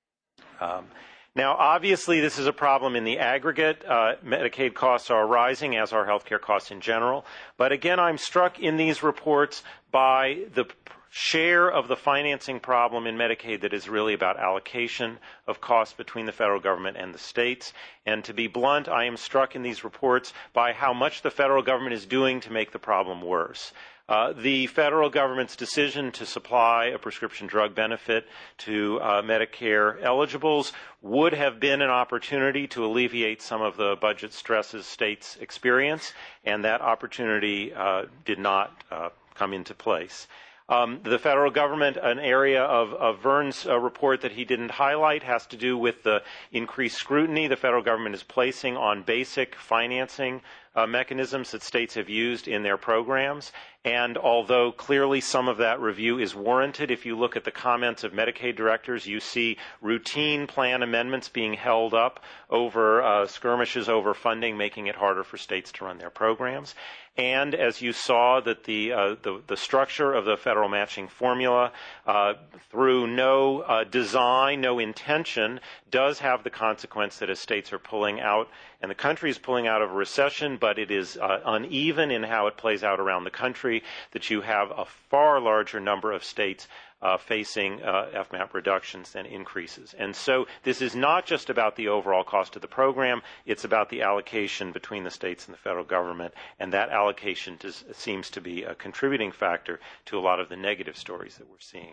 Now, obviously, this is a problem in the aggregate. Medicaid costs are rising, as are healthcare costs in general. But again, I'm struck in these reports by the share of the financing problem in Medicaid that is really about allocation of costs between the federal government and the states. And to be blunt, I am struck in these reports by how much the federal government is doing to make the problem worse. The federal government's decision to supply a prescription drug benefit to Medicare eligibles would have been an opportunity to alleviate some of the budget stresses states experience, and that opportunity did not come into place. The federal government, an area of Vern's report that he didn't highlight, has to do with the increased scrutiny the federal government is placing on basic financing mechanisms that states have used in their programs. And although clearly some of that review is warranted, if you look at the comments of Medicaid directors, you see routine plan amendments being held up over skirmishes over funding, making it harder for states to run their programs. And as you saw, that the structure of the federal matching formula, through no design, no intention, does have the consequence that as states are pulling out, and the country is pulling out of a recession, but it is uneven in how it plays out around the country, that you have a far larger number of states facing FMAP reductions than increases. And so this is not just about the overall cost of the program, it's about the allocation between the states and the federal government, and that allocation seems to be a contributing factor to a lot of the negative stories that we're seeing.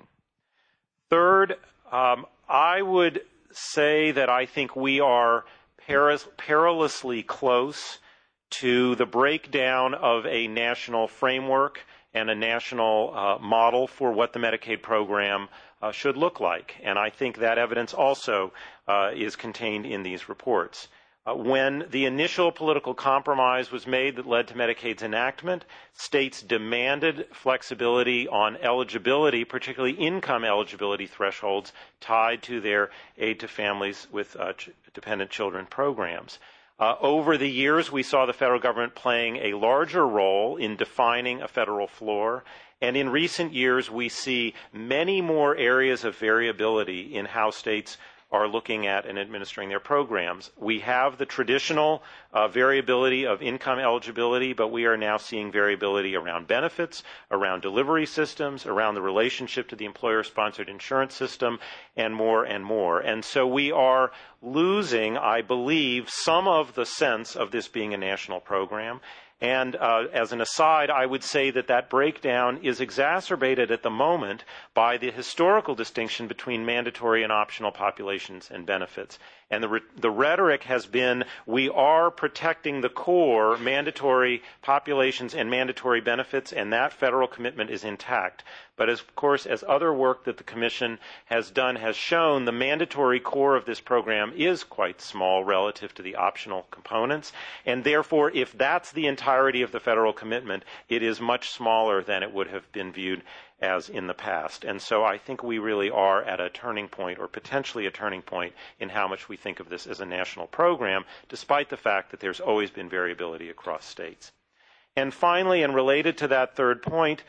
Third, I would say that I think we are perilously close to the breakdown of a national framework and a national model for what the Medicaid program should look like. And I think that evidence also is contained in these reports. When the initial political compromise was made that led to Medicaid's enactment, states demanded flexibility on eligibility, particularly income eligibility thresholds tied to their aid to families with dependent children programs. Over the years, we saw the federal government playing a larger role in defining a federal floor. And in recent years, we see many more areas of variability in how states are looking at and administering their programs. We have the traditional variability of income eligibility, but we are now seeing variability around benefits, around delivery systems, around the relationship to the employer-sponsored insurance system, and more and more. And so we are losing, I believe, some of the sense of this being a national program. And as an aside, I would say that that breakdown is exacerbated at the moment by the historical distinction between mandatory and optional populations and benefits. And the rhetoric has been, we are protecting the core mandatory populations and mandatory benefits, and that federal commitment is intact. But of course, as other work that the Commission has done has shown, the mandatory core of this program is quite small relative to the optional components. And therefore, if that's the entirety of the federal commitment, it is much smaller than it would have been viewed as in the past. And so I think we really are at a turning point, or potentially a turning point, in how much we think of this as a national program, despite the fact that there's always been variability across states. And finally, and related to that third point,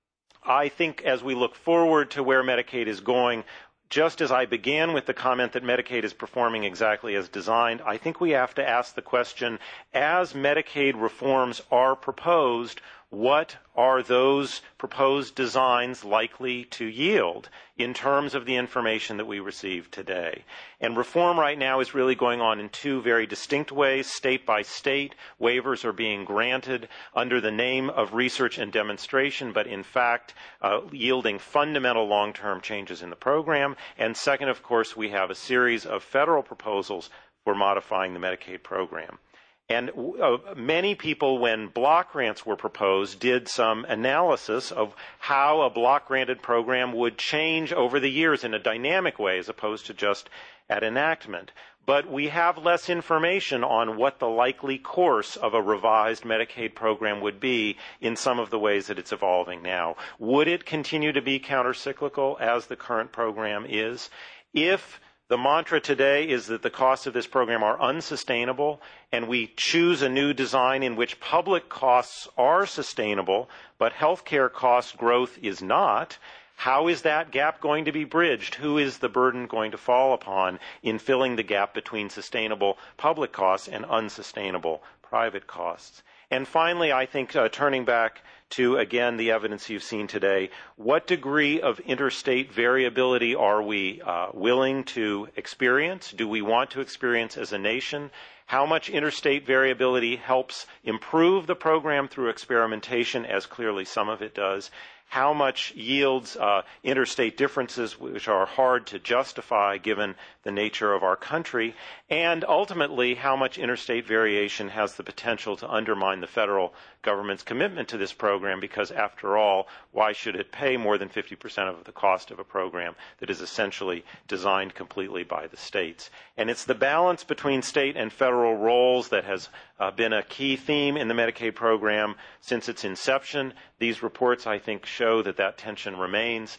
I think as we look forward to where Medicaid is going, just as I began with the comment that Medicaid is performing exactly as designed, I think we have to ask the question, as Medicaid reforms are proposed, what are those proposed designs likely to yield in terms of the information that we receive today? And reform right now is really going on in two very distinct ways. State by state, waivers are being granted under the name of research and demonstration, but in fact yielding fundamental long-term changes in the program. And second, of course, we have a series of federal proposals for modifying the Medicaid program. And many people, when block grants were proposed, did some analysis of how a block-granted program would change over the years in a dynamic way as opposed to just at enactment. But we have less information on what the likely course of a revised Medicaid program would be in some of the ways that it's evolving now. Would it continue to be countercyclical as the current program is? If the mantra today is that the costs of this program are unsustainable, and we choose a new design in which public costs are sustainable, but healthcare cost growth is not. How is that gap going to be bridged? Who is the burden going to fall upon in filling the gap between sustainable public costs and unsustainable private costs? And finally, I think turning back to, again, the evidence you've seen today, what degree of interstate variability are we willing to experience? Do we want to experience as a nation? How much interstate variability helps improve the program through experimentation, as clearly some of it does? How much yields interstate differences which are hard to justify given the nature of our country? And ultimately, how much interstate variation has the potential to undermine the federal government's commitment to this program? Because after all, why should it pay more than 50% of the cost of a program that is essentially designed completely by the states? And it's the balance between state and federal roles that has been a key theme in the Medicaid program since its inception. These reports, I think, show that that tension remains.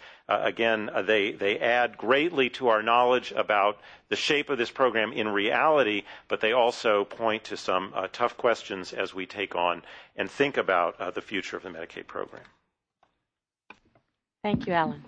They add greatly to our knowledge about the shape of this program in reality, but they also point to some tough questions as we take on and think about the future of the Medicaid program. Thank you, Alan.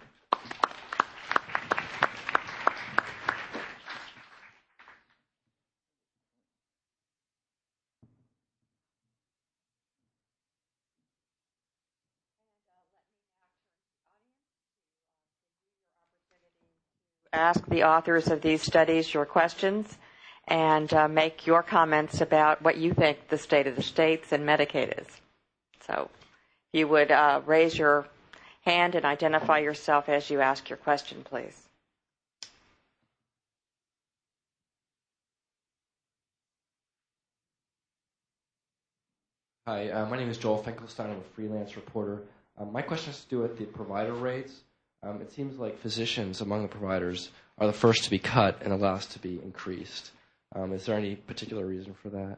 Ask the authors of these studies your questions and make your comments about what you think the state of the states and Medicaid is. So if you would raise your hand and identify yourself as you ask your question, please. Hi, my name is Joel Finkelstein. I'm a freelance reporter. My question has to do with the provider rates. It seems like physicians among the providers are the first to be cut and the last to be increased. Is there any particular reason for that?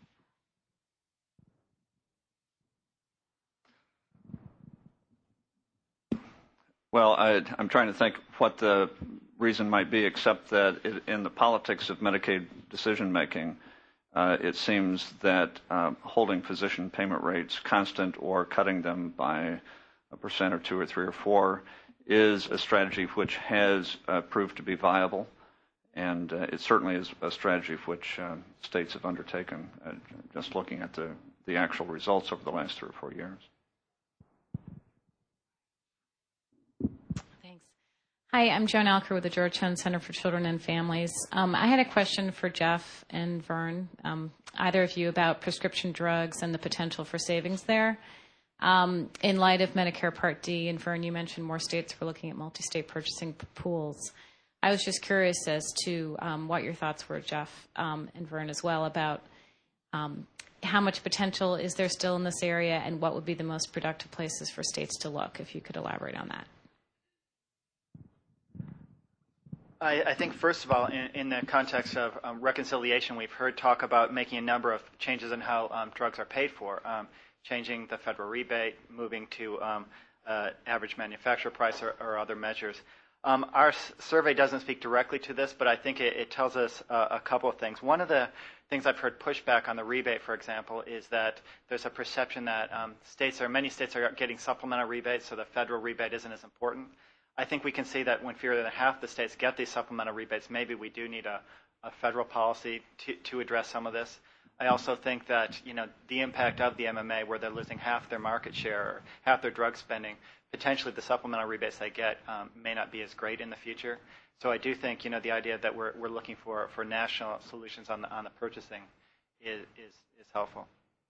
Well, I'm trying to think what the reason might be, except that in the politics of Medicaid decision-making, it seems that holding physician payment rates constant or cutting them by 1% or 2 or 3 or 4 is a strategy which has proved to be viable, and it certainly is a strategy which states have undertaken, just looking at the actual results over the last 3 or 4 years. Thanks. Hi, I'm Joan Alker with the Georgetown Center for Children and Families. I had a question for Jeff and Vern, either of you, about prescription drugs and the potential for savings there. In light of Medicare Part D, and Vern, you mentioned more states were looking at multi-state purchasing pools. I was just curious as to what your thoughts were, Jeff, and Vern as well, about how much potential is there still in this area, and what would be the most productive places for states to look, if you could elaborate on that. I think, first of all, in the context of reconciliation, we've heard talk about making a number of changes in how drugs are paid for, changing the federal rebate, moving to average manufacturer price or other measures. Our survey doesn't speak directly to this, but I think it tells us a couple of things. One of the things I've heard pushback on the rebate, for example, is that there's a perception that many states are getting supplemental rebates, so the federal rebate isn't as important. I think we can see that when fewer than half the states get these supplemental rebates, maybe we do need a federal policy to address some of this. I also think that the impact of the MMA, where they're losing half their market share or half their drug spending, potentially the supplemental rebates they get may not be as great in the future. So I do think the idea that we're looking for national solutions on the purchasing is helpful.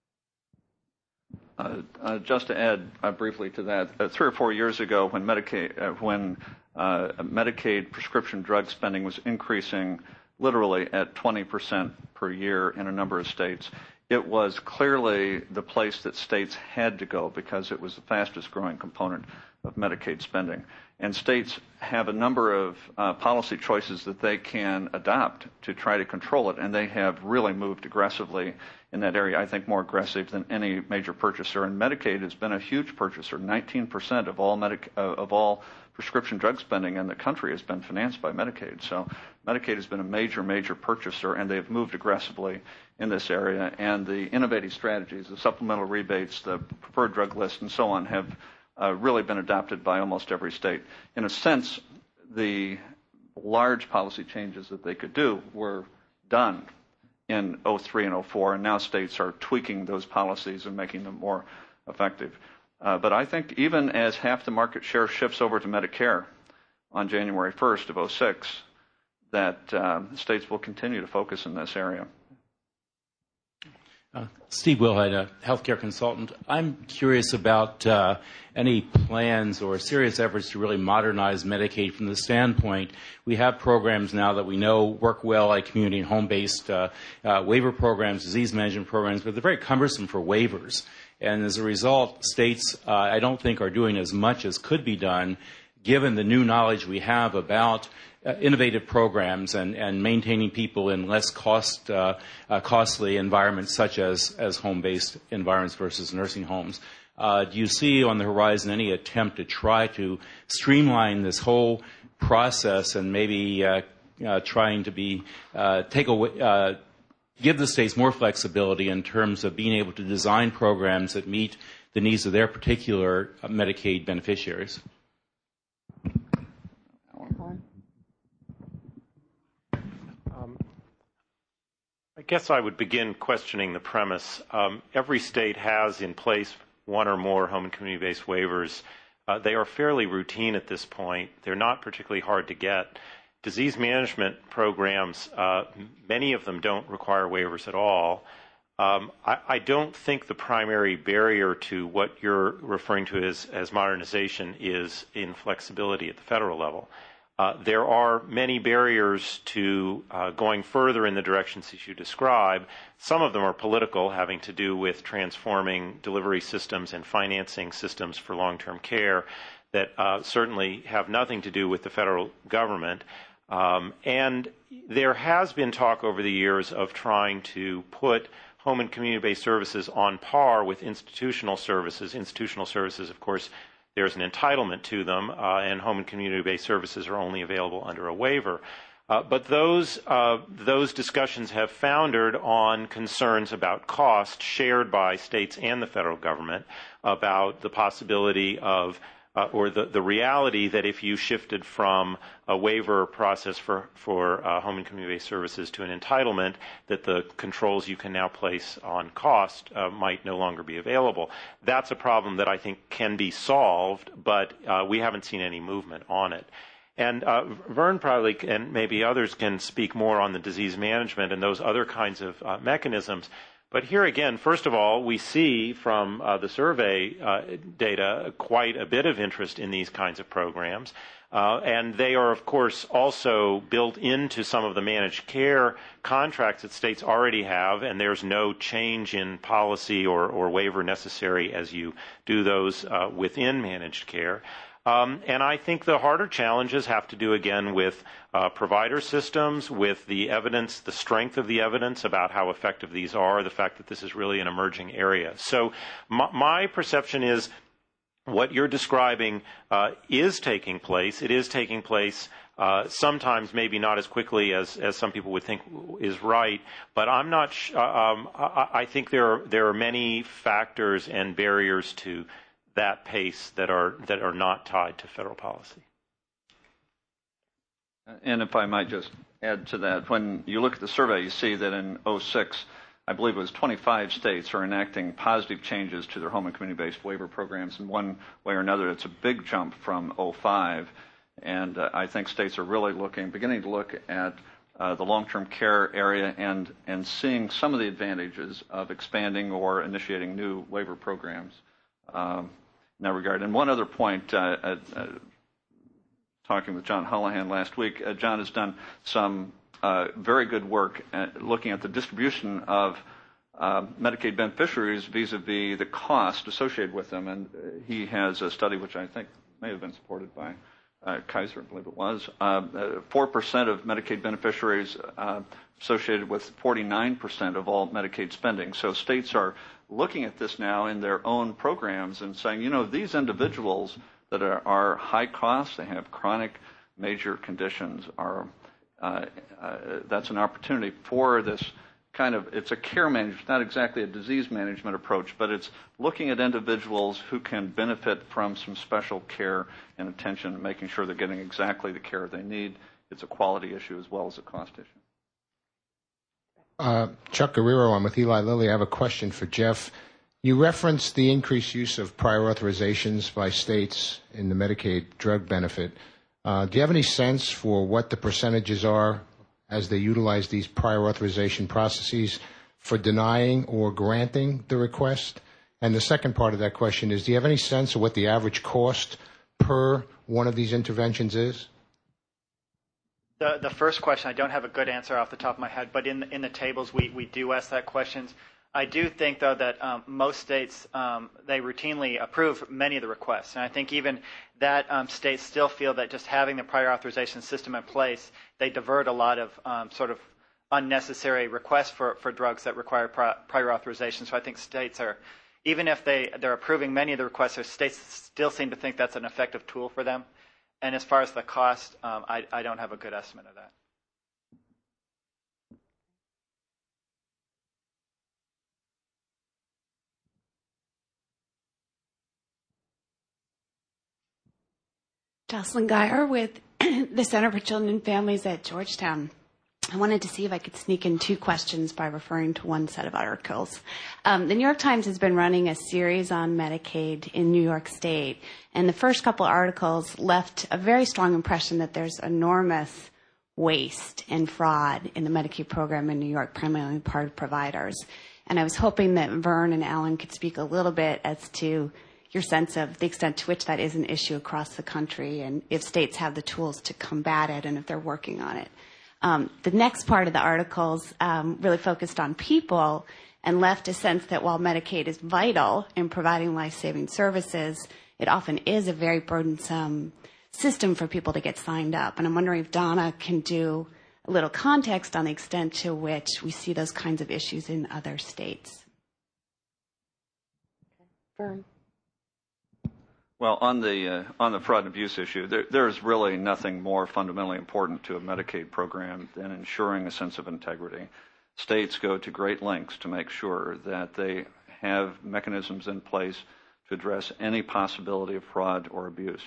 Just to add briefly to that, 3 or 4 years ago, when Medicaid prescription drug spending was increasing literally at 20% per year in a number of states, it was clearly the place that states had to go because it was the fastest growing component of Medicaid spending. And states have a number of policy choices that they can adopt to try to control it, and they have really moved aggressively in that area, I think more aggressive than any major purchaser. And Medicaid has been a huge purchaser. 19% of all prescription drug spending in the country has been financed by Medicaid. So Medicaid has been a major, major purchaser, and they've moved aggressively in this area. And the innovative strategies, the supplemental rebates, the preferred drug list, and so on, have really been adopted by almost every state. In a sense, the large policy changes that they could do were done in 03 and 04, and now states are tweaking those policies and making them more effective. But I think even as half the market share shifts over to Medicare on January 1st of 06, that states will continue to focus in this area. Steve Wilhite, a healthcare consultant. I'm curious about any plans or serious efforts to really modernize Medicaid from the standpoint. We have programs now that we know work well, like community and home-based waiver programs, disease management programs, but they're very cumbersome for waivers. And as a result, states, I don't think, are doing as much as could be done given the new knowledge we have about innovative programs and maintaining people in less costly environments such as home-based environments versus nursing homes. Do you see on the horizon any attempt to try to streamline this whole process and maybe trying to give the states more flexibility in terms of being able to design programs that meet the needs of their particular Medicaid beneficiaries? I guess I would begin questioning the premise. Every state has in place one or more home and community-based waivers. They are fairly routine at this point. They're not particularly hard to get. Disease management programs, many of them don't require waivers at all. I don't think the primary barrier to what you're referring to as modernization is inflexibility at the federal level. There are many barriers to going further in the directions that you describe. Some of them are political, having to do with transforming delivery systems and financing systems for long-term care that certainly have nothing to do with the federal government. And there has been talk over the years of trying to put home and community-based services on par with institutional services. Institutional services, of course, there's an entitlement to them, and home and community-based services are only available under a waiver. But those discussions have foundered on concerns about cost shared by states and the federal government about the possibility of or the reality that if you shifted from a waiver process for home and community-based services to an entitlement, that the controls you can now place on cost might no longer be available. That's a problem that I think can be solved, but we haven't seen any movement on it. And Vern probably, and maybe others, can speak more on the disease management and those other kinds of mechanisms. But here again, first of all, we see from the survey data quite a bit of interest in these kinds of programs. And they are, of course, also built into some of the managed care contracts that states already have, and there's no change in policy or waiver necessary as you do those within managed care. And I think the harder challenges have to do, again, with provider systems, with the evidence, the strength of the evidence about how effective these are, the fact that this is really an emerging area. So my perception is what you're describing is taking place. It is taking place sometimes maybe not as quickly as some people would think is right, but I'm not I think there are many factors and barriers to that pace that are not tied to federal policy. And if I might just add to that, when you look at the survey, you see that in 2006, I believe it was 25 states are enacting positive changes to their home and community-based waiver programs in one way or another. It's a big jump from 2005, and I think states are really beginning to look at the long-term care area and seeing some of the advantages of expanding or initiating new waiver programs in that regard. And one other point, talking with John Holohan last week, John has done some very good work at looking at the distribution of Medicaid beneficiaries vis-a-vis the cost associated with them. And he has a study which I think may have been supported by Kaiser, I believe it was. 4% of Medicaid beneficiaries associated with 49% of all Medicaid spending. So states are looking at this now in their own programs and saying, you know, these individuals that are high cost, they have chronic major conditions, that's an opportunity for this kind of, it's a care management, not exactly a disease management approach, but it's looking at individuals who can benefit from some special care and attention, making sure they're getting exactly the care they need. It's a quality issue as well as a cost issue. Chuck Guerrero, I'm with Eli Lilly. I have a question for Jeff. You referenced the increased use of prior authorizations by states in the Medicaid drug benefit. Do you have any sense for what the percentages are as they utilize these prior authorization processes for denying or granting the request? And the second part of that question is, do you have any sense of what the average cost per one of these interventions is? The first question, I don't have a good answer off the top of my head, but in the tables we do ask that question. I do think, though, that most states, they routinely approve many of the requests. And I think even that states still feel that just having the prior authorization system in place, they divert a lot of sort of unnecessary requests for drugs that require prior authorization. So I think states are, even if they're approving many of the requests, states still seem to think that's an effective tool for them. And as far as the cost, I don't have a good estimate of that. Jocelyn Geyer with the Center for Children and Families at Georgetown. I wanted to see if I could sneak in two questions by referring to one set of articles. The New York Times has been running a series on Medicaid in New York State, and the first couple articles left a very strong impression that there's enormous waste and fraud in the Medicaid program in New York, primarily on the part of providers. And I was hoping that Vern and Alan could speak a little bit as to your sense of the extent to which that is an issue across the country, and if states have the tools to combat it and if they're working on it. The next part of the articles really focused on people and left a sense that while Medicaid is vital in providing life-saving services, it often is a very burdensome system for people to get signed up. And I'm wondering if Donna can do a little context on the extent to which we see those kinds of issues in other states. Vern. Well, on the fraud and abuse issue, there's really nothing more fundamentally important to a Medicaid program than ensuring a sense of integrity. States go to great lengths to make sure that they have mechanisms in place to address any possibility of fraud or abuse.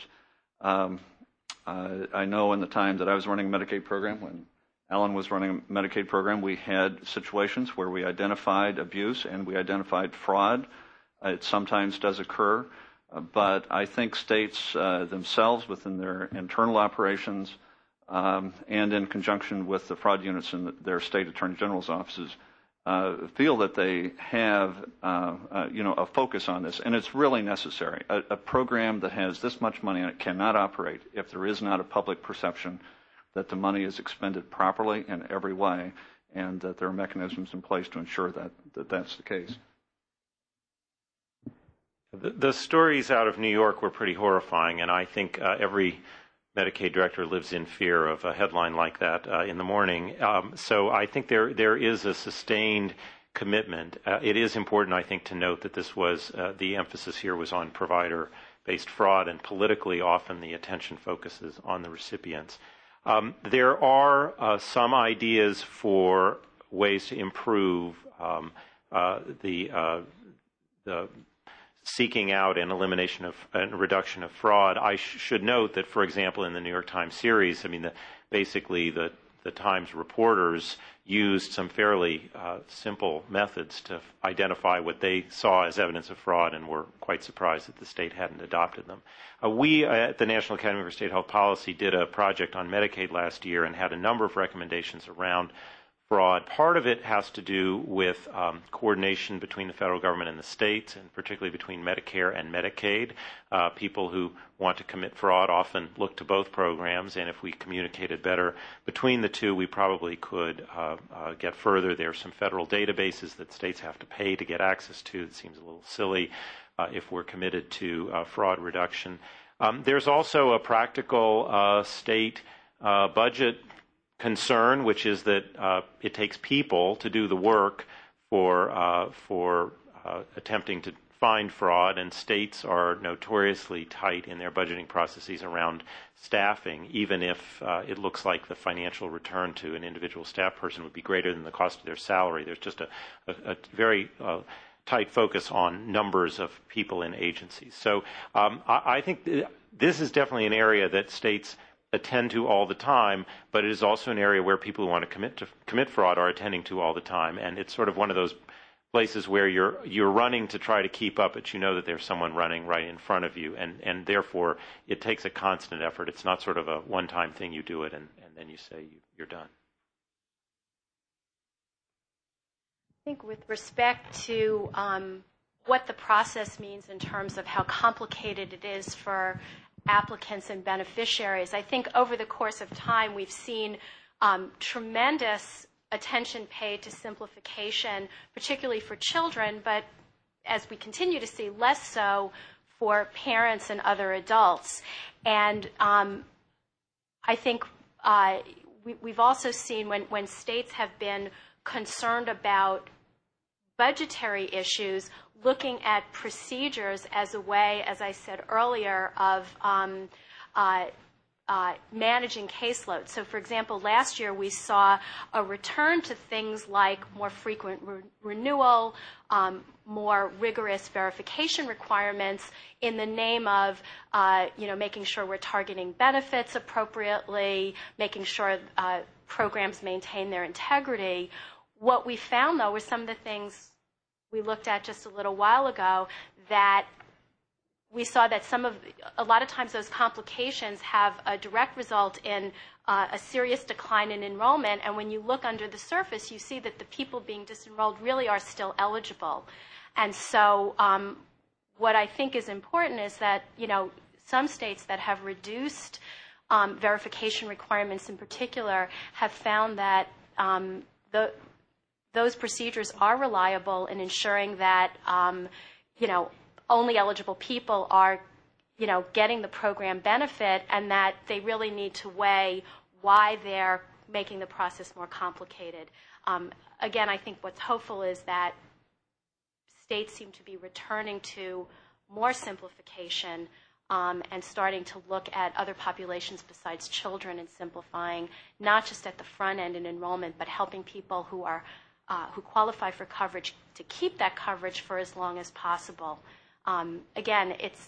I know in the time that I was running a Medicaid program, when Alan was running a Medicaid program, we had situations where we identified abuse and we identified fraud. It sometimes does occur, but I think states themselves within their internal operations and in conjunction with the fraud units in their state attorney general's offices feel that they have a focus on this, and it's really necessary. A program that has this much money in it cannot operate if there is not a public perception that the money is expended properly in every way, and that there are mechanisms in place to ensure that that's the case. The stories out of New York were pretty horrifying, and I think every Medicaid director lives in fear of a headline like that in the morning. So I think there is a sustained commitment. It is important, I think, to note that this was the emphasis here was on provider-based fraud, and politically often the attention focuses on the recipients. There are some ideas for ways to improve the seeking out and elimination of and reduction of fraud. I should note that, for example, in the New York Times series, basically the Times reporters used some fairly simple methods to identify what they saw as evidence of fraud and were quite surprised that the state hadn't adopted them. We at the National Academy for State Health Policy did a project on Medicaid last year and had a number of recommendations around fraud. Part of it has to do with coordination between the federal government and the states, and particularly between Medicare and Medicaid. People who want to commit fraud often look to both programs, and if we communicated better between the two, we probably could get further. There are some federal databases that states have to pay to get access to. It seems a little silly if we're committed to fraud reduction. There's also a practical state budget concern, which is that it takes people to do the work for attempting to find fraud, and states are notoriously tight in their budgeting processes around staffing, even if it looks like the financial return to an individual staff person would be greater than the cost of their salary. There's just a very tight focus on numbers of people in agencies. So I think this is definitely an area that states attend to all the time, but it is also an area where people who want to commit fraud are attending to all the time, and it's sort of one of those places where you're running to try to keep up, but you know that there's someone running right in front of you, and therefore it takes a constant effort. It's not sort of a one-time thing. You do it and then you say you're done. I think with respect to what the process means in terms of how complicated it is for applicants and beneficiaries, I think over the course of time we've seen tremendous attention paid to simplification, particularly for children, but as we continue to see, less so for parents and other adults. And I think we've also seen when states have been concerned about budgetary issues, looking at procedures as a way, as I said earlier, of managing caseload. So, for example, last year we saw a return to things like more frequent renewal, more rigorous verification requirements in the name of, making sure we're targeting benefits appropriately, making sure programs maintain their integrity. What we found, though, were some of the things we looked at just a little while ago, that we saw that a lot of times those complications have a direct result in a serious decline in enrollment, and when you look under the surface, you see that the people being disenrolled really are still eligible. And so what I think is important is that, some states that have reduced verification requirements in particular have found that those procedures are reliable in ensuring that, only eligible people are, getting the program benefit, and that they really need to weigh why they're making the process more complicated. Again, I think what's hopeful is that states seem to be returning to more simplification and starting to look at other populations besides children and simplifying, not just at the front end in enrollment, but helping people who qualify for coverage to keep that coverage for as long as possible. Again, it's,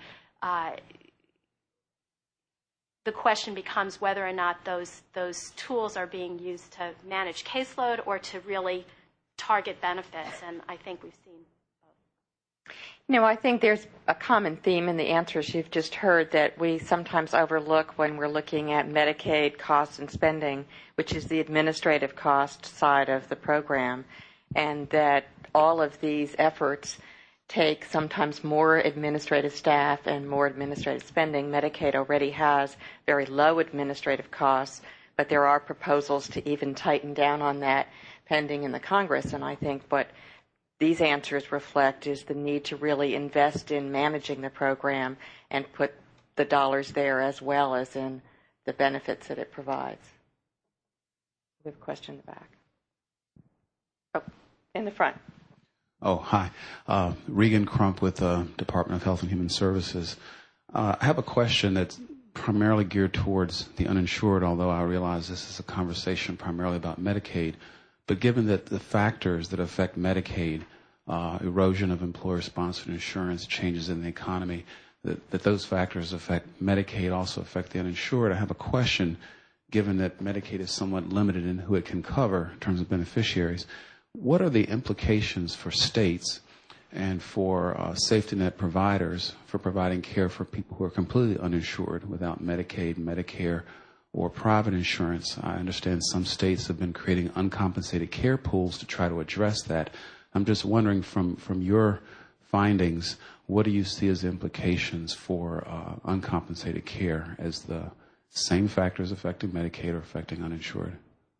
the question becomes whether or not those tools are being used to manage caseload or to really target benefits, and I think we've seen both. I think there's a common theme in the answers you've just heard that we sometimes overlook when we're looking at Medicaid costs and spending, which is the administrative cost side of the program, and that all of these efforts take sometimes more administrative staff and more administrative spending. Medicaid already has very low administrative costs, but there are proposals to even tighten down on that pending in the Congress, and I think what these answers reflect is the need to really invest in managing the program and put the dollars there as well as in the benefits that it provides. We have a question in the back. Oh, in the front. Oh, hi. Regan Crump with the Department of Health and Human Services. I have a question that's primarily geared towards the uninsured, although I realize this is a conversation primarily about Medicaid. But given that the factors that affect Medicaid, erosion of employer-sponsored insurance, changes in the economy, that those factors affect Medicaid, also affect the uninsured, I have a question, given that Medicaid is somewhat limited in who it can cover in terms of beneficiaries. What are the implications for states and for safety net providers for providing care for people who are completely uninsured without Medicaid, Medicare, or private insurance? I understand some states have been creating uncompensated care pools to try to address that. I'm just wondering from your findings, what do you see as implications for uncompensated care as the same factors affecting Medicaid or affecting uninsured?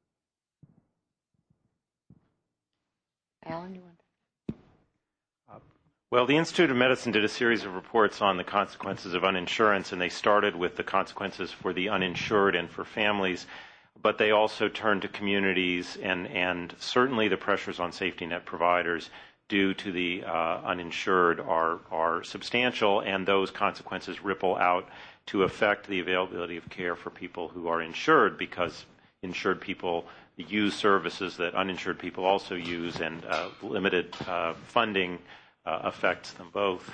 Alan, you want to? Well, the Institute of Medicine did a series of reports on the consequences of uninsurance, and they started with the consequences for the uninsured and for families, but they also turned to communities and certainly the pressures on safety net providers due to the uninsured are substantial, and those consequences ripple out to affect the availability of care for people who are insured, because insured people use services that uninsured people also use, and limited funding affects them both.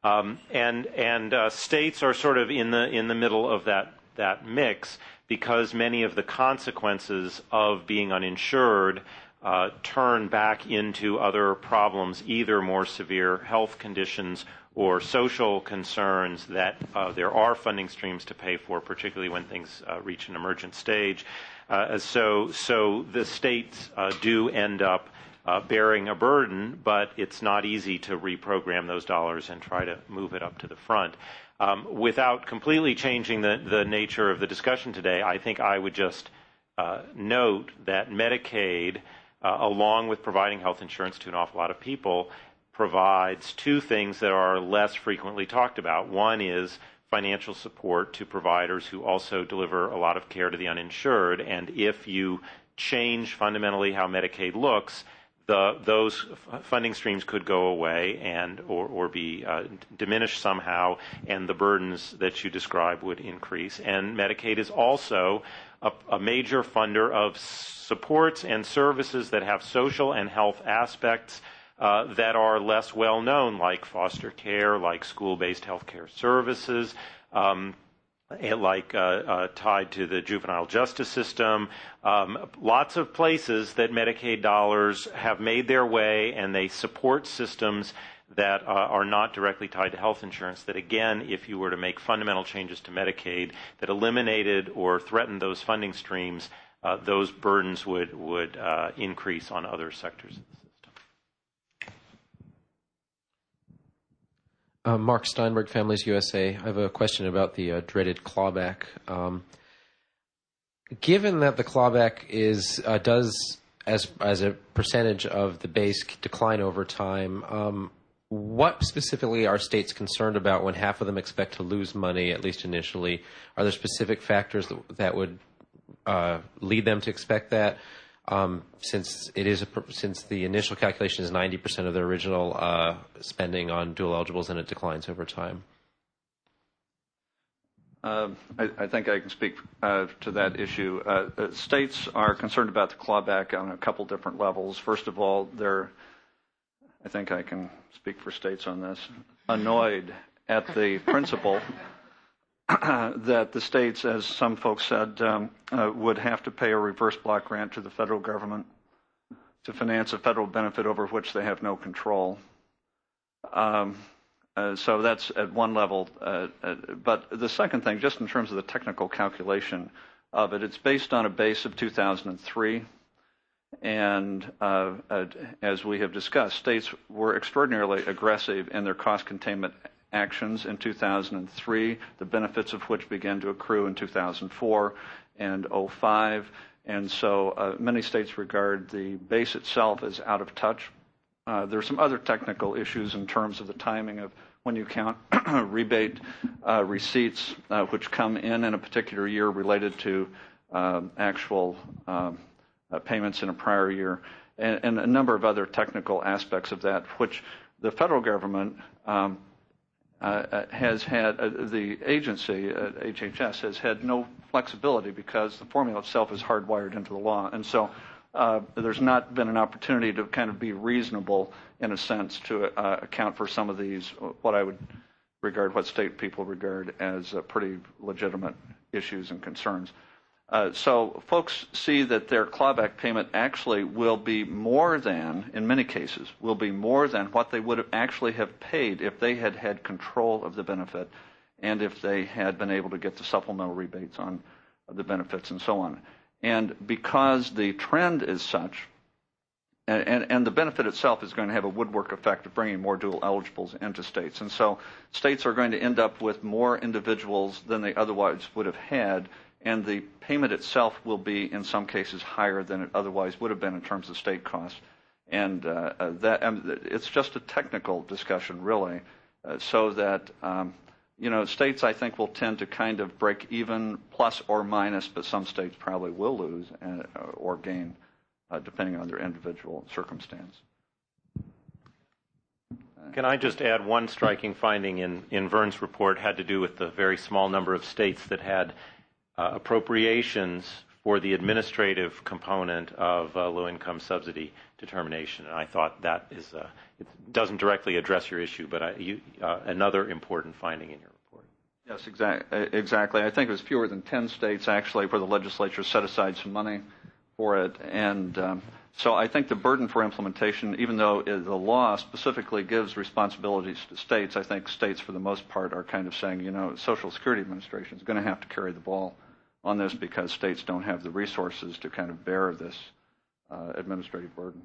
And states are sort of in the middle of that mix, because many of the consequences of being uninsured turn back into other problems, either more severe health conditions or social concerns that there are funding streams to pay for, particularly when things reach an emergent stage. So the states do end up bearing a burden, but it's not easy to reprogram those dollars and try to move it up to the front. Without completely changing the nature of the discussion today, I think I would just note that Medicaid, along with providing health insurance to an awful lot of people, provides two things that are less frequently talked about. One is financial support to providers who also deliver a lot of care to the uninsured, and if you change fundamentally how Medicaid looks, those funding streams could go away and or be diminished somehow, and the burdens that you describe would increase. And Medicaid is also a major funder of supports and services that have social and health aspects that are less well known, like foster care, like school-based health care services, like tied to the juvenile justice system. Lots of places that Medicaid dollars have made their way, and they support systems that are not directly tied to health insurance, that again, if you were to make fundamental changes to Medicaid that eliminated or threatened those funding streams, those burdens would increase on other sectors of the system. Mark Steinberg, Families USA. I have a question about the dreaded clawback. Given that the clawback does, as a percentage of the base, decline over time, what specifically are states concerned about when half of them expect to lose money, at least initially? Are there specific factors that would lead them to expect that? Since the initial calculation is 90% of their original spending on dual eligibles, and it declines over time. I think I can speak to that issue. States are concerned about the clawback on a couple different levels. First of all, I think I can speak for states on this, annoyed at the principle that the states, as some folks said, would have to pay a reverse block grant to the federal government to finance a federal benefit over which they have no control. So that's at one level. But the second thing, just in terms of the technical calculation of it, it's based on a base of 2003. And as we have discussed, states were extraordinarily aggressive in their cost containment actions in 2003, the benefits of which began to accrue in 2004 and 2005. And so many states regard the base itself as out of touch. There are some other technical issues in terms of the timing of when you count rebate receipts which come in a particular year related to actual payments in a prior year, and a number of other technical aspects of that, which the federal government has had, the agency, HHS, has had no flexibility because the formula itself is hardwired into the law. And so there's not been an opportunity to kind of be reasonable, in a sense, to account for some of these, what I would regard, what state people regard as pretty legitimate issues and concerns. So folks see that their clawback payment actually will be more than, in many cases, will be more than what they would actually have paid if they had had control of the benefit and if they had been able to get the supplemental rebates on the benefits and so on. And because the trend is such, and the benefit itself is going to have a woodwork effect of bringing more dual eligibles into states. And so states are going to end up with more individuals than they otherwise would have had, and the payment itself will be, in some cases, higher than it otherwise would have been in terms of state costs. And it's just a technical discussion, really, so that states, I think, will tend to kind of break even, plus or minus, but some states probably will lose or gain, depending on their individual circumstance. Can I just add one striking finding in Vern's report had to do with the very small number of states that had appropriations for the administrative component of low-income subsidy determination. And I thought that is it doesn't directly address your issue, but another important finding in your report. Yes, exactly. I think it was fewer than 10 states, actually, where the legislature set aside some money for it. And so I think the burden for implementation, even though the law specifically gives responsibilities to states, I think states, for the most part, are kind of saying, Social Security Administration is going to have to carry the ball on this because states don't have the resources to kind of bear this administrative burden.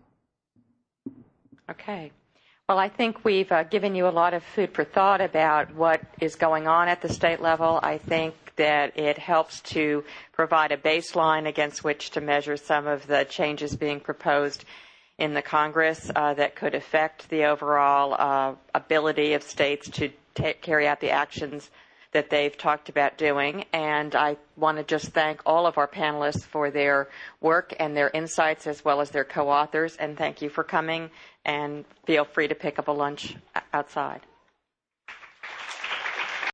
Okay. Well, I think we've given you a lot of food for thought about what is going on at the state level. I think that it helps to provide a baseline against which to measure some of the changes being proposed in the Congress that could affect the overall ability of states to carry out the actions that they've talked about doing. And I want to just thank all of our panelists for their work and their insights, as well as their co-authors. And thank you for coming, and feel free to pick up a lunch outside.